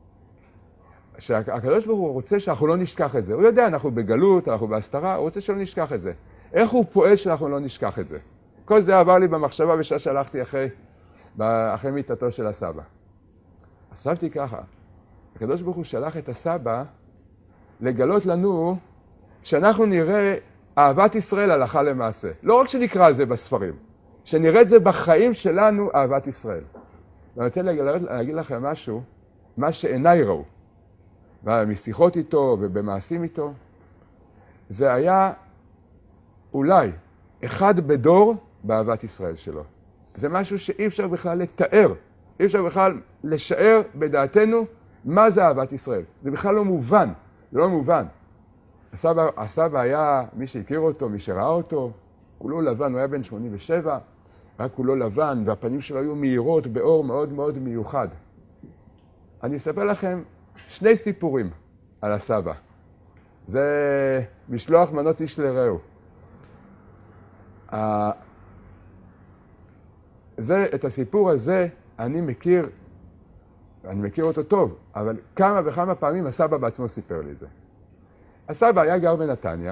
Speaker 1: שהקדוש ברוך הוא רוצה שאנחנו לא נשכח את זה. הוא יודע, אנחנו בגלות, אנחנו בהסתרה, הוא רוצה שלא נשכח את זה. איך הוא פועל שאנחנו לא נשכח את זה? כל זה עבר לי במחשבה בשעה שהלכתי אחרי, אחרי מיטתו של הסבא. אז חשבתי ככה, הקדוש ברוך הוא שלח את הסבא לגלות לנו שאנחנו נראה אהבת ישראל הלכה למעשה. לא רק שנקרא את זה בספרים, שנראה את זה בחיים שלנו, אהבת ישראל. ואני רוצה להגיד, להגיד לכם משהו, מה שעיניי ראו, משיחות איתו ובמעשים איתו, זה היה אולי אחד בדור באהבת ישראל שלו. זה משהו שאי אפשר בכלל לתאר, אי אפשר בכלל לשער בדעתנו מה זה אהבת ישראל. זה בכלל לא מובן, זה לא מובן. הסבא, הסבא היה, מי שהכיר אותו, מי שראה אותו, כולו לבן, הוא היה בן שמונים ושבע, רק כולו לבן, והפנים שלו היו מהירות באור מאוד מאוד מיוחד. אני אספר לכם שני סיפורים על הסבא. זה משלוח מנות איש לרעהו. זה, את הסיפור הזה אני מכיר, אני מכיר אותו טוב, אבל כמה וכמה פעמים הסבא בעצמו סיפר לי את זה. הסבא היה גר בנתניה,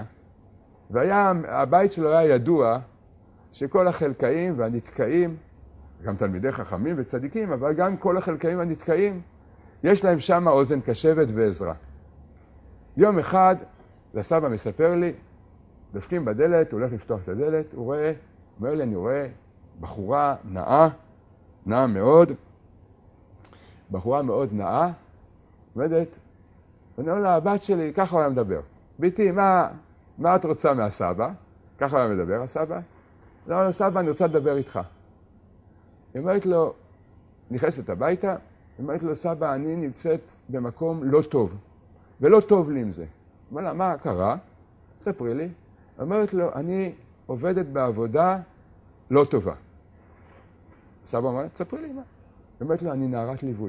Speaker 1: והבית שלו היה ידוע שכל החלקאים והנתקאים, גם תלמידי חכמים וצדיקים, אבל גם כל החלקאים והנתקאים, יש להם שם אוזן קשבת ועזרה. יום אחד, הסבא מספר לי, דפקים בדלת, הוא הולך לפתוח את הדלת, הוא רואה, אומר לי, אני רואה בחורה נאה, נאה מאוד, בחורה מאוד נאה, עומדת, ואני אומר לה, הבת שלי, ככה הוא היה מדבר. ביתי, מה, מה את רוצה מהסבא? ככה הוא היה מדבר, הסבא. אני אומר לו, סבא, אני רוצה לדבר איתך. היא אומרת לו, נכנסת הביתה, היא אומרת לו, סבא, אני נמצאת במקום לא טוב, ולא טוב לי עם זה. הוא אומר לה, מה קרה? ספרי לי. היא אומרת לו, אני עובדת בעבודה לא טובה. סבא אומר, ספרי לי מה. היא אומרת לו, אני נערת ליווי.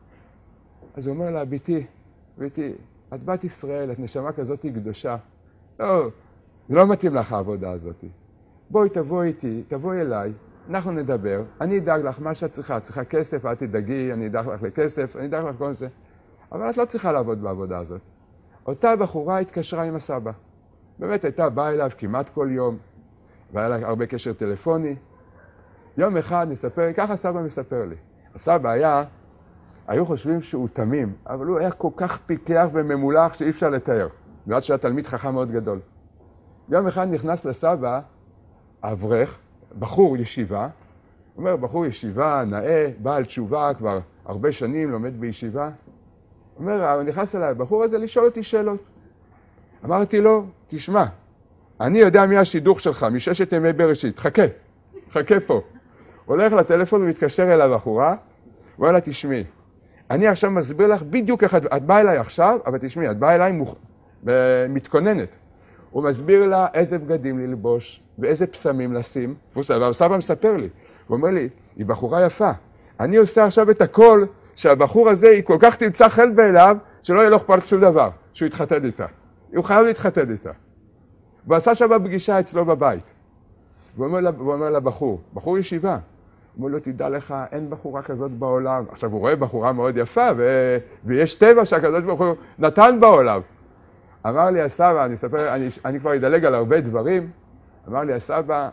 Speaker 1: אז הוא אומר לה, ביתי, ביתי, את בת ישראל, את נשמה כזאת קדושה. לא, זה לא מתאים לך העבודה הזאת. בואי, תבואי איתי, תבואי אליי, אנחנו נדבר, אני אדאג לך מה שאת צריכה, את צריכה כסף, את תדאגי, אני אדאג לך לכסף, אני אדאג לך כל זה. אבל את לא צריכה לעבוד בעבודה הזאת. אותה בחורה התקשרה עם הסבא. באמת הייתה באה אליו כמעט כל יום, והיה לה הרבה קשר טלפוני. יום אחד נספר, ככה הסבא מספר לי. הסבא היה, היו חושבים שהוא תמים, אבל הוא היה כל כך פיקח וממולח שאי אפשר לתאר. ועד שהיה תלמיד חכם מאוד גדול. יום אחד נכנס לסבא, אברך, בחור ישיבה, אומר, בחור ישיבה, נאה, בעל תשובה, כבר הרבה שנים לומד בישיבה. אומר, הוא נכנס אליי, הבחור הזה לשאול אותי שאלות. אמרתי לו, תשמע, אני יודע מי השידוך שלך, מששת ימי בראשית, חכה, חכה פה. הולך לטלפון ומתקשר אל הבחורה, הוא אומר לה, תשמעי, אני עכשיו מסביר לך בדיוק איך, את באה אליי עכשיו, אבל תשמעי, את באה אליי מוכ... מתכוננת. הוא מסביר לה איזה בגדים ללבוש, ואיזה פסמים לשים, והסבא מספר לי, הוא אומר לי, היא בחורה יפה, אני עושה עכשיו את הכל, שהבחור הזה היא כל כך תמצא חן בעיניו, שלא יהיה לו אכפת שום דבר, שהוא יתחתן איתה. הוא חייב להתחתן איתה. הוא עשה שם פגישה אצלו בבית. והוא אומר, לה, הוא אומר לבחור, בחור ישיבה, הוא אומר לו, תדע לך, אין בחורה כזאת בעולם. עכשיו הוא רואה בחורה מאוד יפה, ו... ויש טבע שהקדוש ברוך הוא נתן בעולם. אמר לי הסבא, אני, אספר, אני, אני כבר אדלג על הרבה דברים, אמר לי הסבא,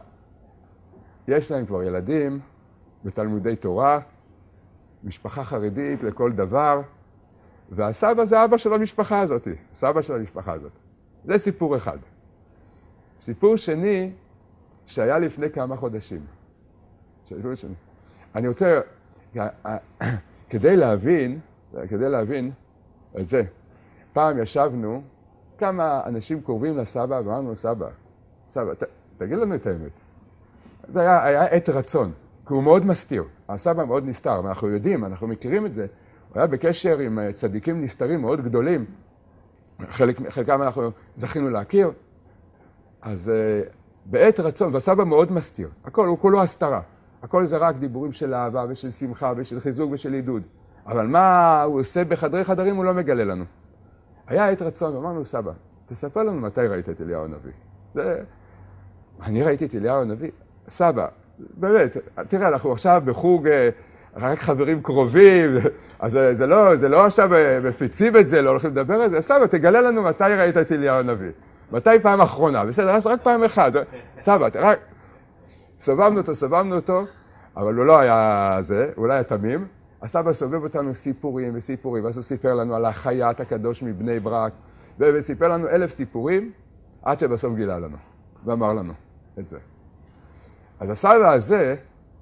Speaker 1: יש להם כבר ילדים בתלמודי תורה, משפחה חרדית לכל דבר, והסבא זה אבא של המשפחה הזאת, סבא של המשפחה הזאת. זה סיפור אחד. סיפור שני, שהיה לפני כמה חודשים. סיפור שני. אני רוצה, כדי להבין, כדי להבין את זה, פעם ישבנו, כמה אנשים קרובים לסבא, ואמרנו, סבא, סבא, ת, תגיד לנו את האמת. זה היה, היה עת רצון, כי הוא מאוד מסתיר. הסבא מאוד נסתר, ואנחנו יודעים, אנחנו מכירים את זה. הוא היה בקשר עם צדיקים נסתרים מאוד גדולים, חלק, חלקם אנחנו זכינו להכיר. אז uh, בעת רצון, והסבא מאוד מסתיר. הכל, הוא כולו הסתרה. הכל זה רק דיבורים של אהבה ושל שמחה ושל חיזוק ושל עידוד. אבל מה הוא עושה בחדרי חדרים הוא לא מגלה לנו. היה עת רצון, ואמרנו, סבא, תספר לנו מתי ראית את אליהו הנביא. זה... אני ראיתי את אליהו הנביא. סבא, באמת, תראה, אנחנו עכשיו בחוג רק חברים קרובים, אז זה, זה לא, זה לא עכשיו מפיצים את זה, לא הולכים לדבר על זה. סבא, תגלה לנו מתי ראית את אליהו הנביא. מתי פעם אחרונה? בסדר, רק פעם אחת. סבא, רק... סובבנו אותו, סובבנו אותו, אבל הוא לא היה זה, הוא לא היה תמים. הסבא סובב אותנו סיפורים וסיפורים, ואז הוא סיפר לנו על החייט הקדוש מבני ברק, וסיפר לנו אלף סיפורים, עד שבסוף גילה לנו, ואמר לנו את זה. אז הסבא הזה,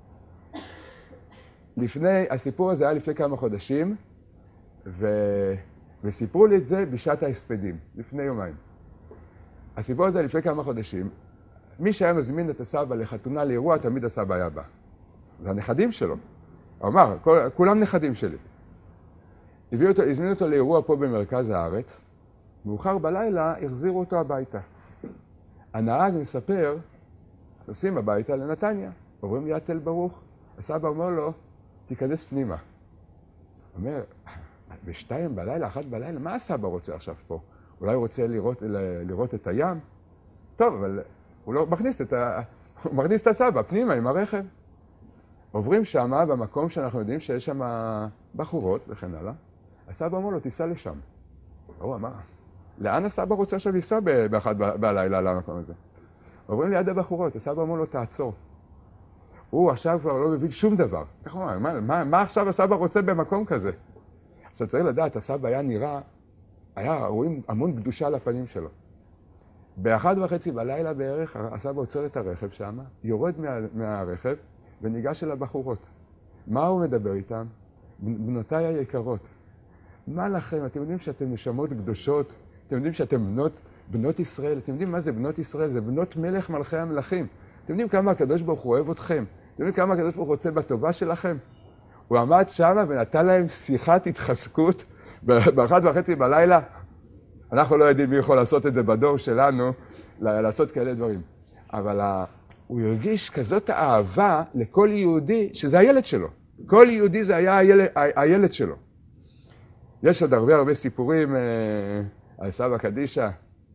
Speaker 1: לפני, הסיפור הזה היה לפני כמה חודשים, ו... וסיפרו לי את זה בשעת ההספדים, לפני יומיים. הסיפור הזה לפני כמה חודשים, מי שהיה מזמין את הסבא לחתונה לאירוע, תמיד הסבא היה בא. זה הנכדים שלו. הוא אמר, כל, כולם נכדים שלי. הביאו אותו, הזמינו אותו לאירוע פה במרכז הארץ, מאוחר בלילה החזירו אותו הביתה. הנהג מספר, נוסעים הביתה לנתניה, עוברים ליד תל ברוך. הסבא אומר לו, תיכנס פנימה. הוא אומר, בשתיים בלילה, אחת בלילה, מה הסבא רוצה עכשיו פה? אולי הוא רוצה לראות, לראות את הים? טוב, אבל הוא לא מכניס את, ה... הוא מכניס את הסבא פנימה עם הרכב. עוברים שמה במקום שאנחנו יודעים שיש שם בחורות וכן הלאה. הסבא אומר לו, תיסע לשם. הוא אמר, לאן הסבא רוצה עכשיו לנסוע באחת בלילה למקום הזה? עוברים ליד הבחורות, הסבא אומר לו, תעצור. הוא עכשיו כבר לא מבין שום דבר. איך הוא אומר, מה, מה, מה עכשיו הסבא רוצה במקום כזה? עכשיו צריך לדעת, הסבא היה נראה, היה רואים המון קדושה על הפנים שלו. באחד וחצי בלילה בערך, הסבא עוצר את הרכב שם, יורד מה, מהרכב וניגש אל הבחורות. מה הוא מדבר איתם? בנותיי היקרות. מה לכם? אתם יודעים שאתם נשמות קדושות? אתם יודעים שאתם בנות, בנות ישראל? אתם יודעים מה זה בנות ישראל? זה בנות מלך מלכי המלכים. אתם יודעים כמה הקדוש ברוך הוא אוהב אתכם? אתם יודעים כמה הקדוש ברוך הוא רוצה בטובה שלכם? הוא עמד שם ונתן להם שיחת התחזקות באחת וחצי בלילה. אנחנו לא יודעים מי יכול לעשות את זה בדור שלנו, לעשות כאלה דברים. אבל הוא הרגיש כזאת האהבה לכל יהודי, שזה הילד שלו. כל יהודי זה היה הילד, הילד שלו. יש עוד הרבה הרבה סיפורים אה, על סבא קדישה,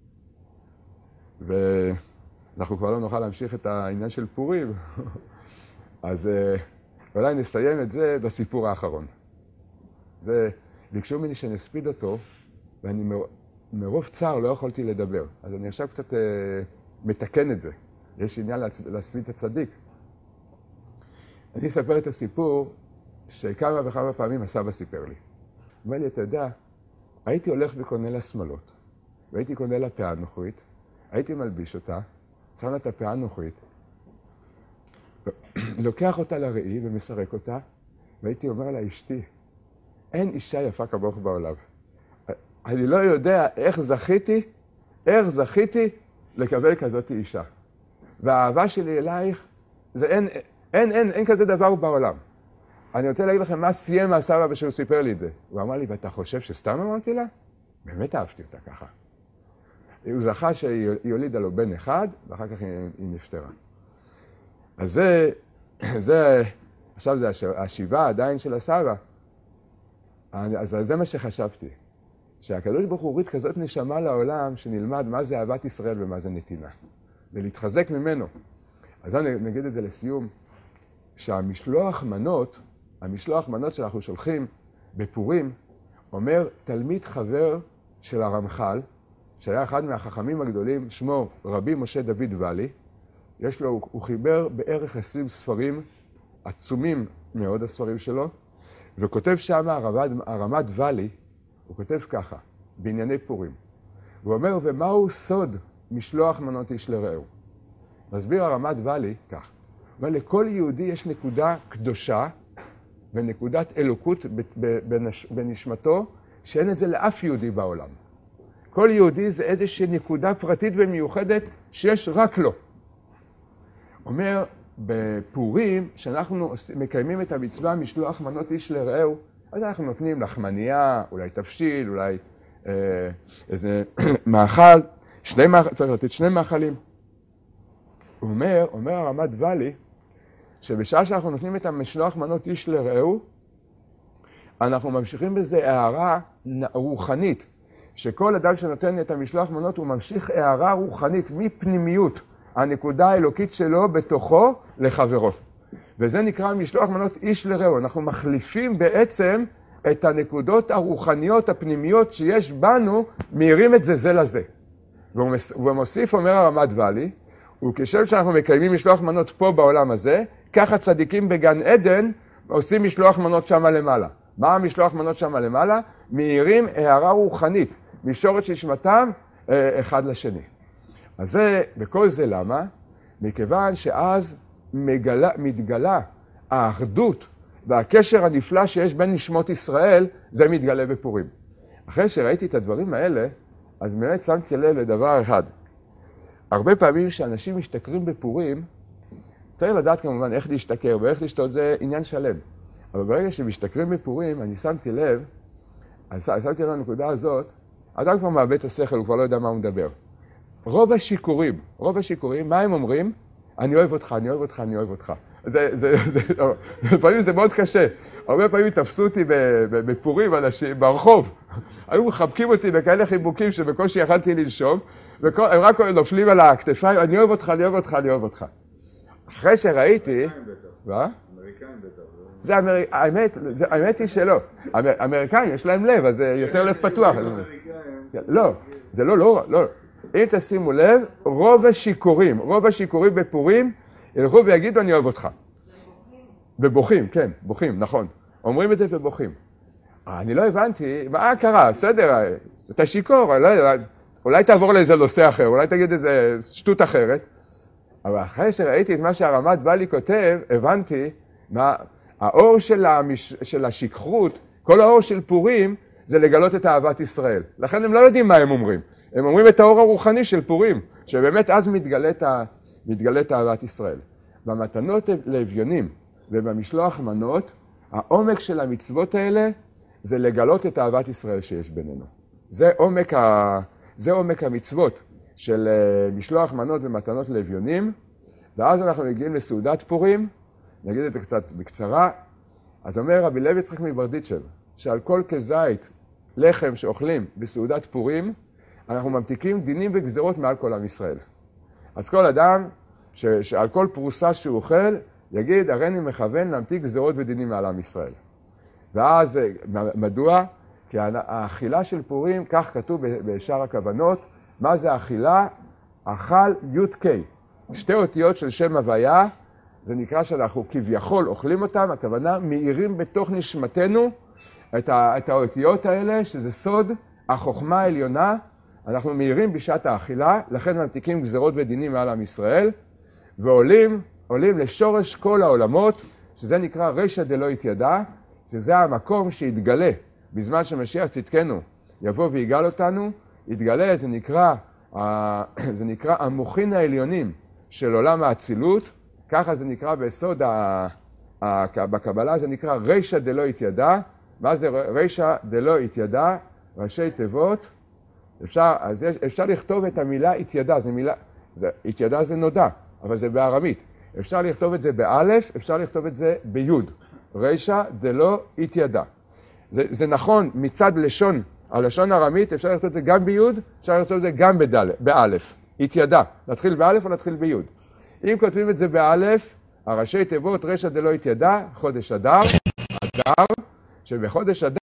Speaker 1: ואנחנו כבר לא נוכל להמשיך את העניין של פורים, אז אה, אולי נסיים את זה בסיפור האחרון. זה, ביקשו ממני שנספיד אותו, ואני מר, מרוב צער לא יכולתי לדבר. אז אני עכשיו קצת אה, מתקן את זה. יש עניין להצ... להספיד את הצדיק. אני אספר את הסיפור שכמה וכמה פעמים הסבא סיפר לי. אומר לי, אתה יודע, הייתי הולך וקונה לה שמלות, והייתי קונה לה פאה נוחית, הייתי מלביש אותה, שם לה את הפאה נוחית, לוקח אותה לראי ומסרק אותה, והייתי אומר לה, אשתי, אין אישה יפה כמוך בעולם. אני לא יודע איך זכיתי, איך זכיתי לקבל כזאת אישה. והאהבה שלי אלייך, זה אין, אין, אין, אין כזה דבר בעולם. אני רוצה להגיד לכם מה סיים מהסבא שהוא סיפר לי את זה. הוא אמר לי, ואתה חושב שסתם אמרתי לה? באמת אהבתי אותה ככה. הוא זכה שהיא הולידה לו בן אחד, ואחר כך היא, היא נפטרה. אז זה, זה, עכשיו זה השיבה עדיין של הסבא. אז זה מה שחשבתי. שהקדוש ברוך הוא הוריד כזאת נשמה לעולם, שנלמד מה זה אהבת ישראל ומה זה נתינה. ולהתחזק ממנו. אז אני נגיד את זה לסיום, שהמשלוח מנות, המשלוח מנות שאנחנו שולחים בפורים, אומר תלמיד חבר של הרמח"ל, שהיה אחד מהחכמים הגדולים, שמו רבי משה דוד ואלי, יש לו, הוא חיבר בערך עשרים ספרים, עצומים מאוד הספרים שלו, וכותב שם הרמ"ד, הרמ"ד ואלי, הוא כותב ככה, בענייני פורים. הוא אומר, ומהו סוד משלוח מנות איש לרעהו? מסביר הרמ"ד ואלי כך, אבל לכל יהודי יש נקודה קדושה ונקודת אלוקות בנשמתו, שאין את זה לאף יהודי בעולם. כל יהודי זה איזושהי נקודה פרטית ומיוחדת שיש רק לו. אומר, בפורים, שאנחנו מקיימים את המצווה משלוח מנות איש לרעהו, אז אנחנו נותנים לחמניה, אולי תבשיל, אולי אה, איזה מאכל, שני מאכל, צריך לתת שני מאכלים. הוא אומר, אומר הרמ"ד ואלי, שבשעה שאנחנו נותנים את המשלוח מנות איש לרעהו, אנחנו ממשיכים בזה הערה רוחנית, שכל אדם שנותן את המשלוח מנות הוא ממשיך הערה רוחנית מפנימיות, הנקודה האלוקית שלו בתוכו לחברו. וזה נקרא משלוח מנות איש לרעהו. אנחנו מחליפים בעצם את הנקודות הרוחניות הפנימיות שיש בנו, מאירים את זה זה לזה. והוא מוסיף, אומר הרמ"ד ואלי, וכשם שאנחנו מקיימים משלוח מנות פה בעולם הזה, ככה צדיקים בגן עדן עושים משלוח מנות שם למעלה. מה המשלוח מנות שם למעלה? מאירים הערה רוחנית, משורש נשמתם אחד לשני. אז זה, וכל זה למה? מכיוון שאז מגלה, מתגלה האחדות והקשר הנפלא שיש בין נשמות ישראל, זה מתגלה בפורים. אחרי שראיתי את הדברים האלה, אז באמת שמתי לב לדבר אחד. הרבה פעמים שאנשים משתכרים בפורים, צריך לדעת כמובן איך להשתכר ואיך לשתות, זה עניין שלם. אבל ברגע שמשתכרים בפורים, אני שמתי לב, אז שמתי לב לנקודה הזאת, אדם כבר מאבד את השכל, הוא כבר לא יודע מה הוא מדבר. רוב השיקורים, רוב השיקורים, מה הם אומרים? אני אוהב אותך, אני אוהב אותך, אני אוהב אותך. זה, זה, זה, לפעמים זה מאוד קשה. הרבה פעמים תפסו אותי בפורים אנשים, ברחוב. היו מחבקים אותי בכאלה חיבוקים שבקושי יכלתי לנשום, והם רק נופלים על הכתפיים, אני אוהב אותך, אני אוהב אותך, אני אוהב אותך. אחרי שראיתי... מה?
Speaker 2: אמריקאים בטח.
Speaker 1: זה האמת, האמת היא שלא. אמריקאים יש להם לב, אז זה יותר לב פתוח. לא, זה לא, לא, לא. אם תשימו לב, רוב השיקורים, רוב השיקורים בפורים, ילכו ויגידו אני אוהב אותך. בבוכים, כן, בוכים, נכון. אומרים את זה בבוכים. אני לא הבנתי, מה קרה? בסדר, אתה שיקור, אולי תעבור לאיזה נושא אחר, אולי תגיד איזה שטות אחרת. אבל אחרי שראיתי את מה שהרמת בלי כותב, הבנתי מה האור של, המש... של השכחות, כל האור של פורים, זה לגלות את אהבת ישראל. לכן הם לא יודעים מה הם אומרים. הם אומרים את האור הרוחני של פורים, שבאמת אז מתגלית, ה... מתגלית אהבת ישראל. במתנות לאביונים ובמשלוח מנות, העומק של המצוות האלה זה לגלות את אהבת ישראל שיש בינינו. זה עומק, ה... זה עומק המצוות של משלוח מנות ומתנות לאביונים, ואז אנחנו מגיעים לסעודת פורים, נגיד את זה קצת בקצרה. אז אומר רבי לוי יצחק מברדיצ'ב, שעל כל כזית לחם שאוכלים בסעודת פורים, אנחנו ממתיקים דינים וגזרות מעל כל עם ישראל. אז כל אדם ש, שעל כל פרוסה שהוא אוכל, יגיד, הרי אני מכוון להמתיק גזרות ודינים מעל עם ישראל. ואז, מדוע? כי האכילה של פורים, כך כתוב בשאר הכוונות, מה זה האכילה? אכל י' ק'. שתי אותיות של שם הוויה, זה נקרא שאנחנו כביכול אוכלים אותם, הכוונה מאירים בתוך נשמתנו את, ה, את האותיות האלה, שזה סוד החוכמה העליונה, אנחנו מאירים בשעת האכילה, לכן ממתיקים גזרות ודינים מעל עם ישראל, ועולים עולים לשורש כל העולמות, שזה נקרא רשע דלא יתידע, שזה המקום שיתגלה בזמן שמשיח צדקנו יבוא ויגאל אותנו, יתגלה, זה נקרא, זה נקרא המוחין העליונים של עולם האצילות, ככה זה נקרא ביסוד, בקבלה זה נקרא רשע דלא יתידע. מה זה רשע דלא יתידע? ראשי תיבות. אפשר, אז יש, אפשר לכתוב את המילה יתידע, זה מילה, זה, יתידע זה נודע, אבל זה בארמית. אפשר לכתוב את זה באלף, אפשר לכתוב את זה ביוד. רשע דלא יתידע. זה, זה נכון מצד לשון, הלשון ארמית, אפשר לכתוב את זה גם ביוד, אפשר לכתוב את זה גם בדל, באלף. יתידע. נתחיל באלף או נתחיל ביוד. אם כותבים את זה באלף, הראשי תיבות רשע דלא יתידע, חודש אדר, אדר, שבחודש אדר,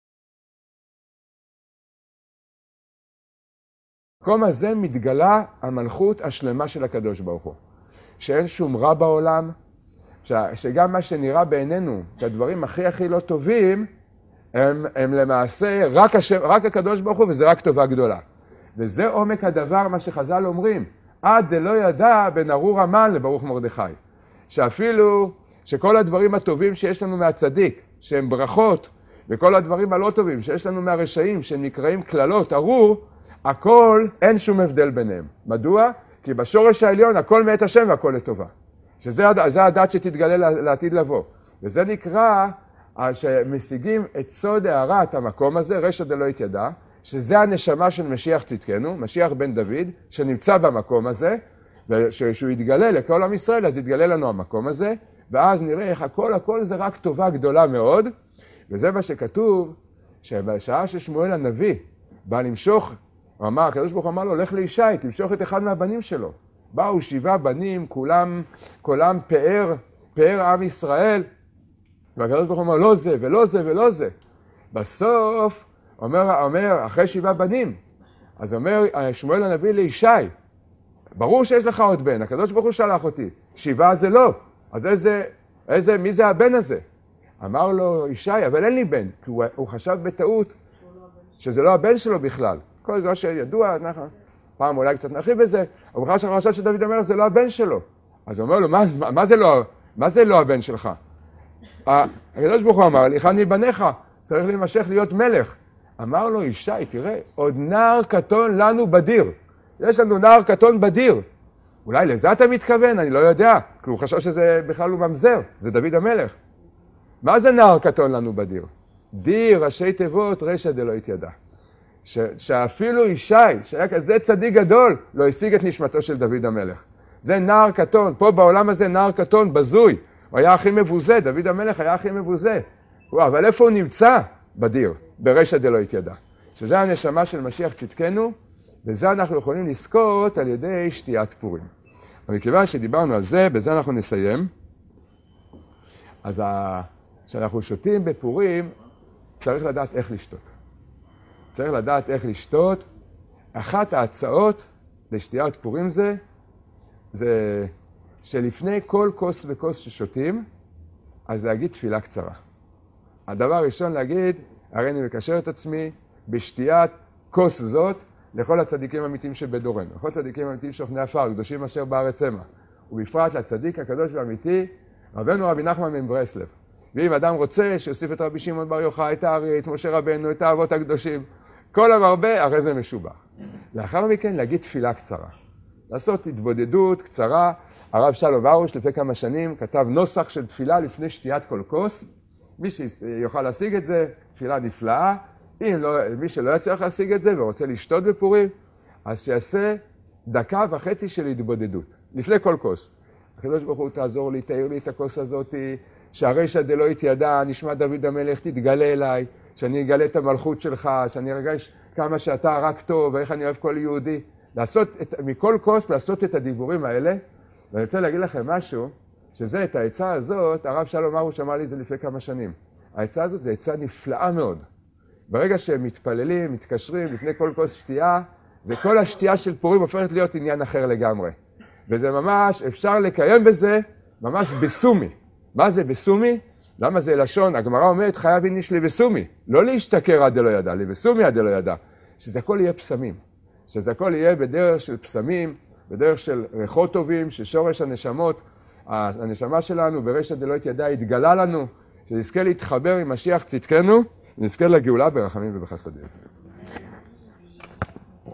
Speaker 1: במקום הזה מתגלה המלכות השלמה של הקדוש ברוך הוא. שאין שום רע בעולם, שגם מה שנראה בעינינו, כדברים הכי הכי לא טובים, הם, הם למעשה רק, השם, רק הקדוש ברוך הוא, וזה רק טובה גדולה. וזה עומק הדבר, מה שחז"ל אומרים, עד זה לא ידע בין ארור המן לברוך מרדכי. שאפילו שכל הדברים הטובים שיש לנו מהצדיק, שהם ברכות, וכל הדברים הלא טובים שיש לנו מהרשעים, שהם נקראים כללות, ארור, הכל, אין שום הבדל ביניהם. מדוע? כי בשורש העליון הכל מאת השם והכל לטובה. שזה זה הדת שתתגלה לעתיד לבוא. וזה נקרא שמשיגים את סוד הערת המקום הזה, רשע דלא יתידע, שזה הנשמה של משיח צדקנו, משיח בן דוד, שנמצא במקום הזה, ושהוא יתגלה לכל עם ישראל, אז יתגלה לנו המקום הזה, ואז נראה איך הכל, הכל זה רק טובה גדולה מאוד, וזה מה שכתוב, שבשעה ששמואל הנביא בא למשוך, הוא אמר, הקדוש ברוך הוא אמר לו, הולך לישי, תמשוך את אחד מהבנים שלו. באו שבעה בנים, כולם, כולם פאר, פאר עם ישראל, והקדוש ברוך הוא אמר, לא זה ולא זה ולא זה. בסוף, אומר, אומר, אחרי שבעה בנים, אז אומר שמואל הנביא לישי, ברור שיש לך עוד בן, הקדוש ברוך הוא שלח אותי, שבעה זה לא, אז איזה, איזה, מי זה הבן הזה? אמר לו ישי, אבל אין לי בן, כי הוא, הוא חשב בטעות שזה לא הבן שלו בכלל. כל זה שידוע, נכון. פעם אולי קצת נרחיב בזה, אבל בכלל שהרשע של דוד המלך זה לא הבן שלו. אז הוא אומר לו, מה, מה, זה, לא, מה זה לא הבן שלך? הקדוש ברוך הוא אמר לי, אחד מבניך צריך להימשך להיות מלך. אמר לו ישי, תראה, עוד נער קטון לנו בדיר. יש לנו נער קטון בדיר. אולי לזה אתה מתכוון, אני לא יודע. כי הוא חשב שזה בכלל הוא ממזר, זה דוד המלך. מה זה נער קטון לנו בדיר? דיר, ראשי תיבות, רשע דלא יתידע. ש, שאפילו ישי, שהיה כזה צדיק גדול, לא השיג את נשמתו של דוד המלך. זה נער קטון, פה בעולם הזה נער קטון, בזוי. הוא היה הכי מבוזה, דוד המלך היה הכי מבוזה. אבל איפה הוא נמצא? בדיר, ברשע דלא יתידע. שזה הנשמה של משיח צדקנו, וזה אנחנו יכולים לזכות על ידי שתיית פורים. אבל מכיוון שדיברנו על זה, בזה אנחנו נסיים. אז כשאנחנו שותים בפורים, צריך לדעת איך לשתות. צריך לדעת איך לשתות. אחת ההצעות לשתיית פורים זה, זה שלפני כל כוס וכוס ששותים, אז להגיד תפילה קצרה. הדבר הראשון להגיד, הרי אני מקשר את עצמי בשתיית כוס זאת לכל הצדיקים האמיתיים שבדורנו. לכל הצדיקים האמיתיים שוכני עפר, קדושים אשר בארץ המה. ובפרט לצדיק הקדוש והאמיתי, רבנו רבי נחמן מברסלב. ואם אדם רוצה שיוסיף את רבי שמעון בר יוחאי, את האר"י, את משה רבנו, את האבות הקדושים, כל המרבה, הרי זה משובח. לאחר מכן להגיד תפילה קצרה. לעשות התבודדות קצרה. הרב שלום הרוש לפני כמה שנים כתב נוסח של תפילה לפני שתיית כל כוס. מי שיוכל להשיג את זה, תפילה נפלאה. אם לא, מי שלא יצליח להשיג את זה ורוצה לשתות בפורים, אז שיעשה דקה וחצי של התבודדות, לפני כל כוס. הקדוש ברוך הוא תעזור לי, תאיר לי את הכוס הזאת, שהרשע דלא יתידע, נשמת דוד המלך תתגלה אליי, שאני אגלה את המלכות שלך, שאני ארגש כמה שאתה רק טוב, ואיך אני אוהב כל יהודי. לעשות את, מכל כוס לעשות את הדיבורים האלה, ואני רוצה להגיד לכם משהו, שזה את העצה הזאת, הרב שלום הרוש אמר לי את זה לפני כמה שנים. העצה הזאת זה עצה נפלאה מאוד. ברגע שהם מתפללים, מתקשרים לפני כל כוס שתייה, זה כל השתייה של פורים הופכת להיות עניין אחר לגמרי. וזה ממש, אפשר לקיים בזה ממש בסומי. מה זה בסומי? למה זה לשון? הגמרא אומרת חייב איניש לבסומי. לא להשתכר עד דלא ידע, לבסומי עד דלא ידע. שזה הכל יהיה פסמים. שזה הכל יהיה בדרך של פסמים, בדרך של ריחות טובים, ששורש הנשמות, הנשמה שלנו ברשע דלא יתידע התגלה לנו, שנזכה להתחבר עם משיח צדקנו, ונזכה לגאולה ברחמים ובחסדים.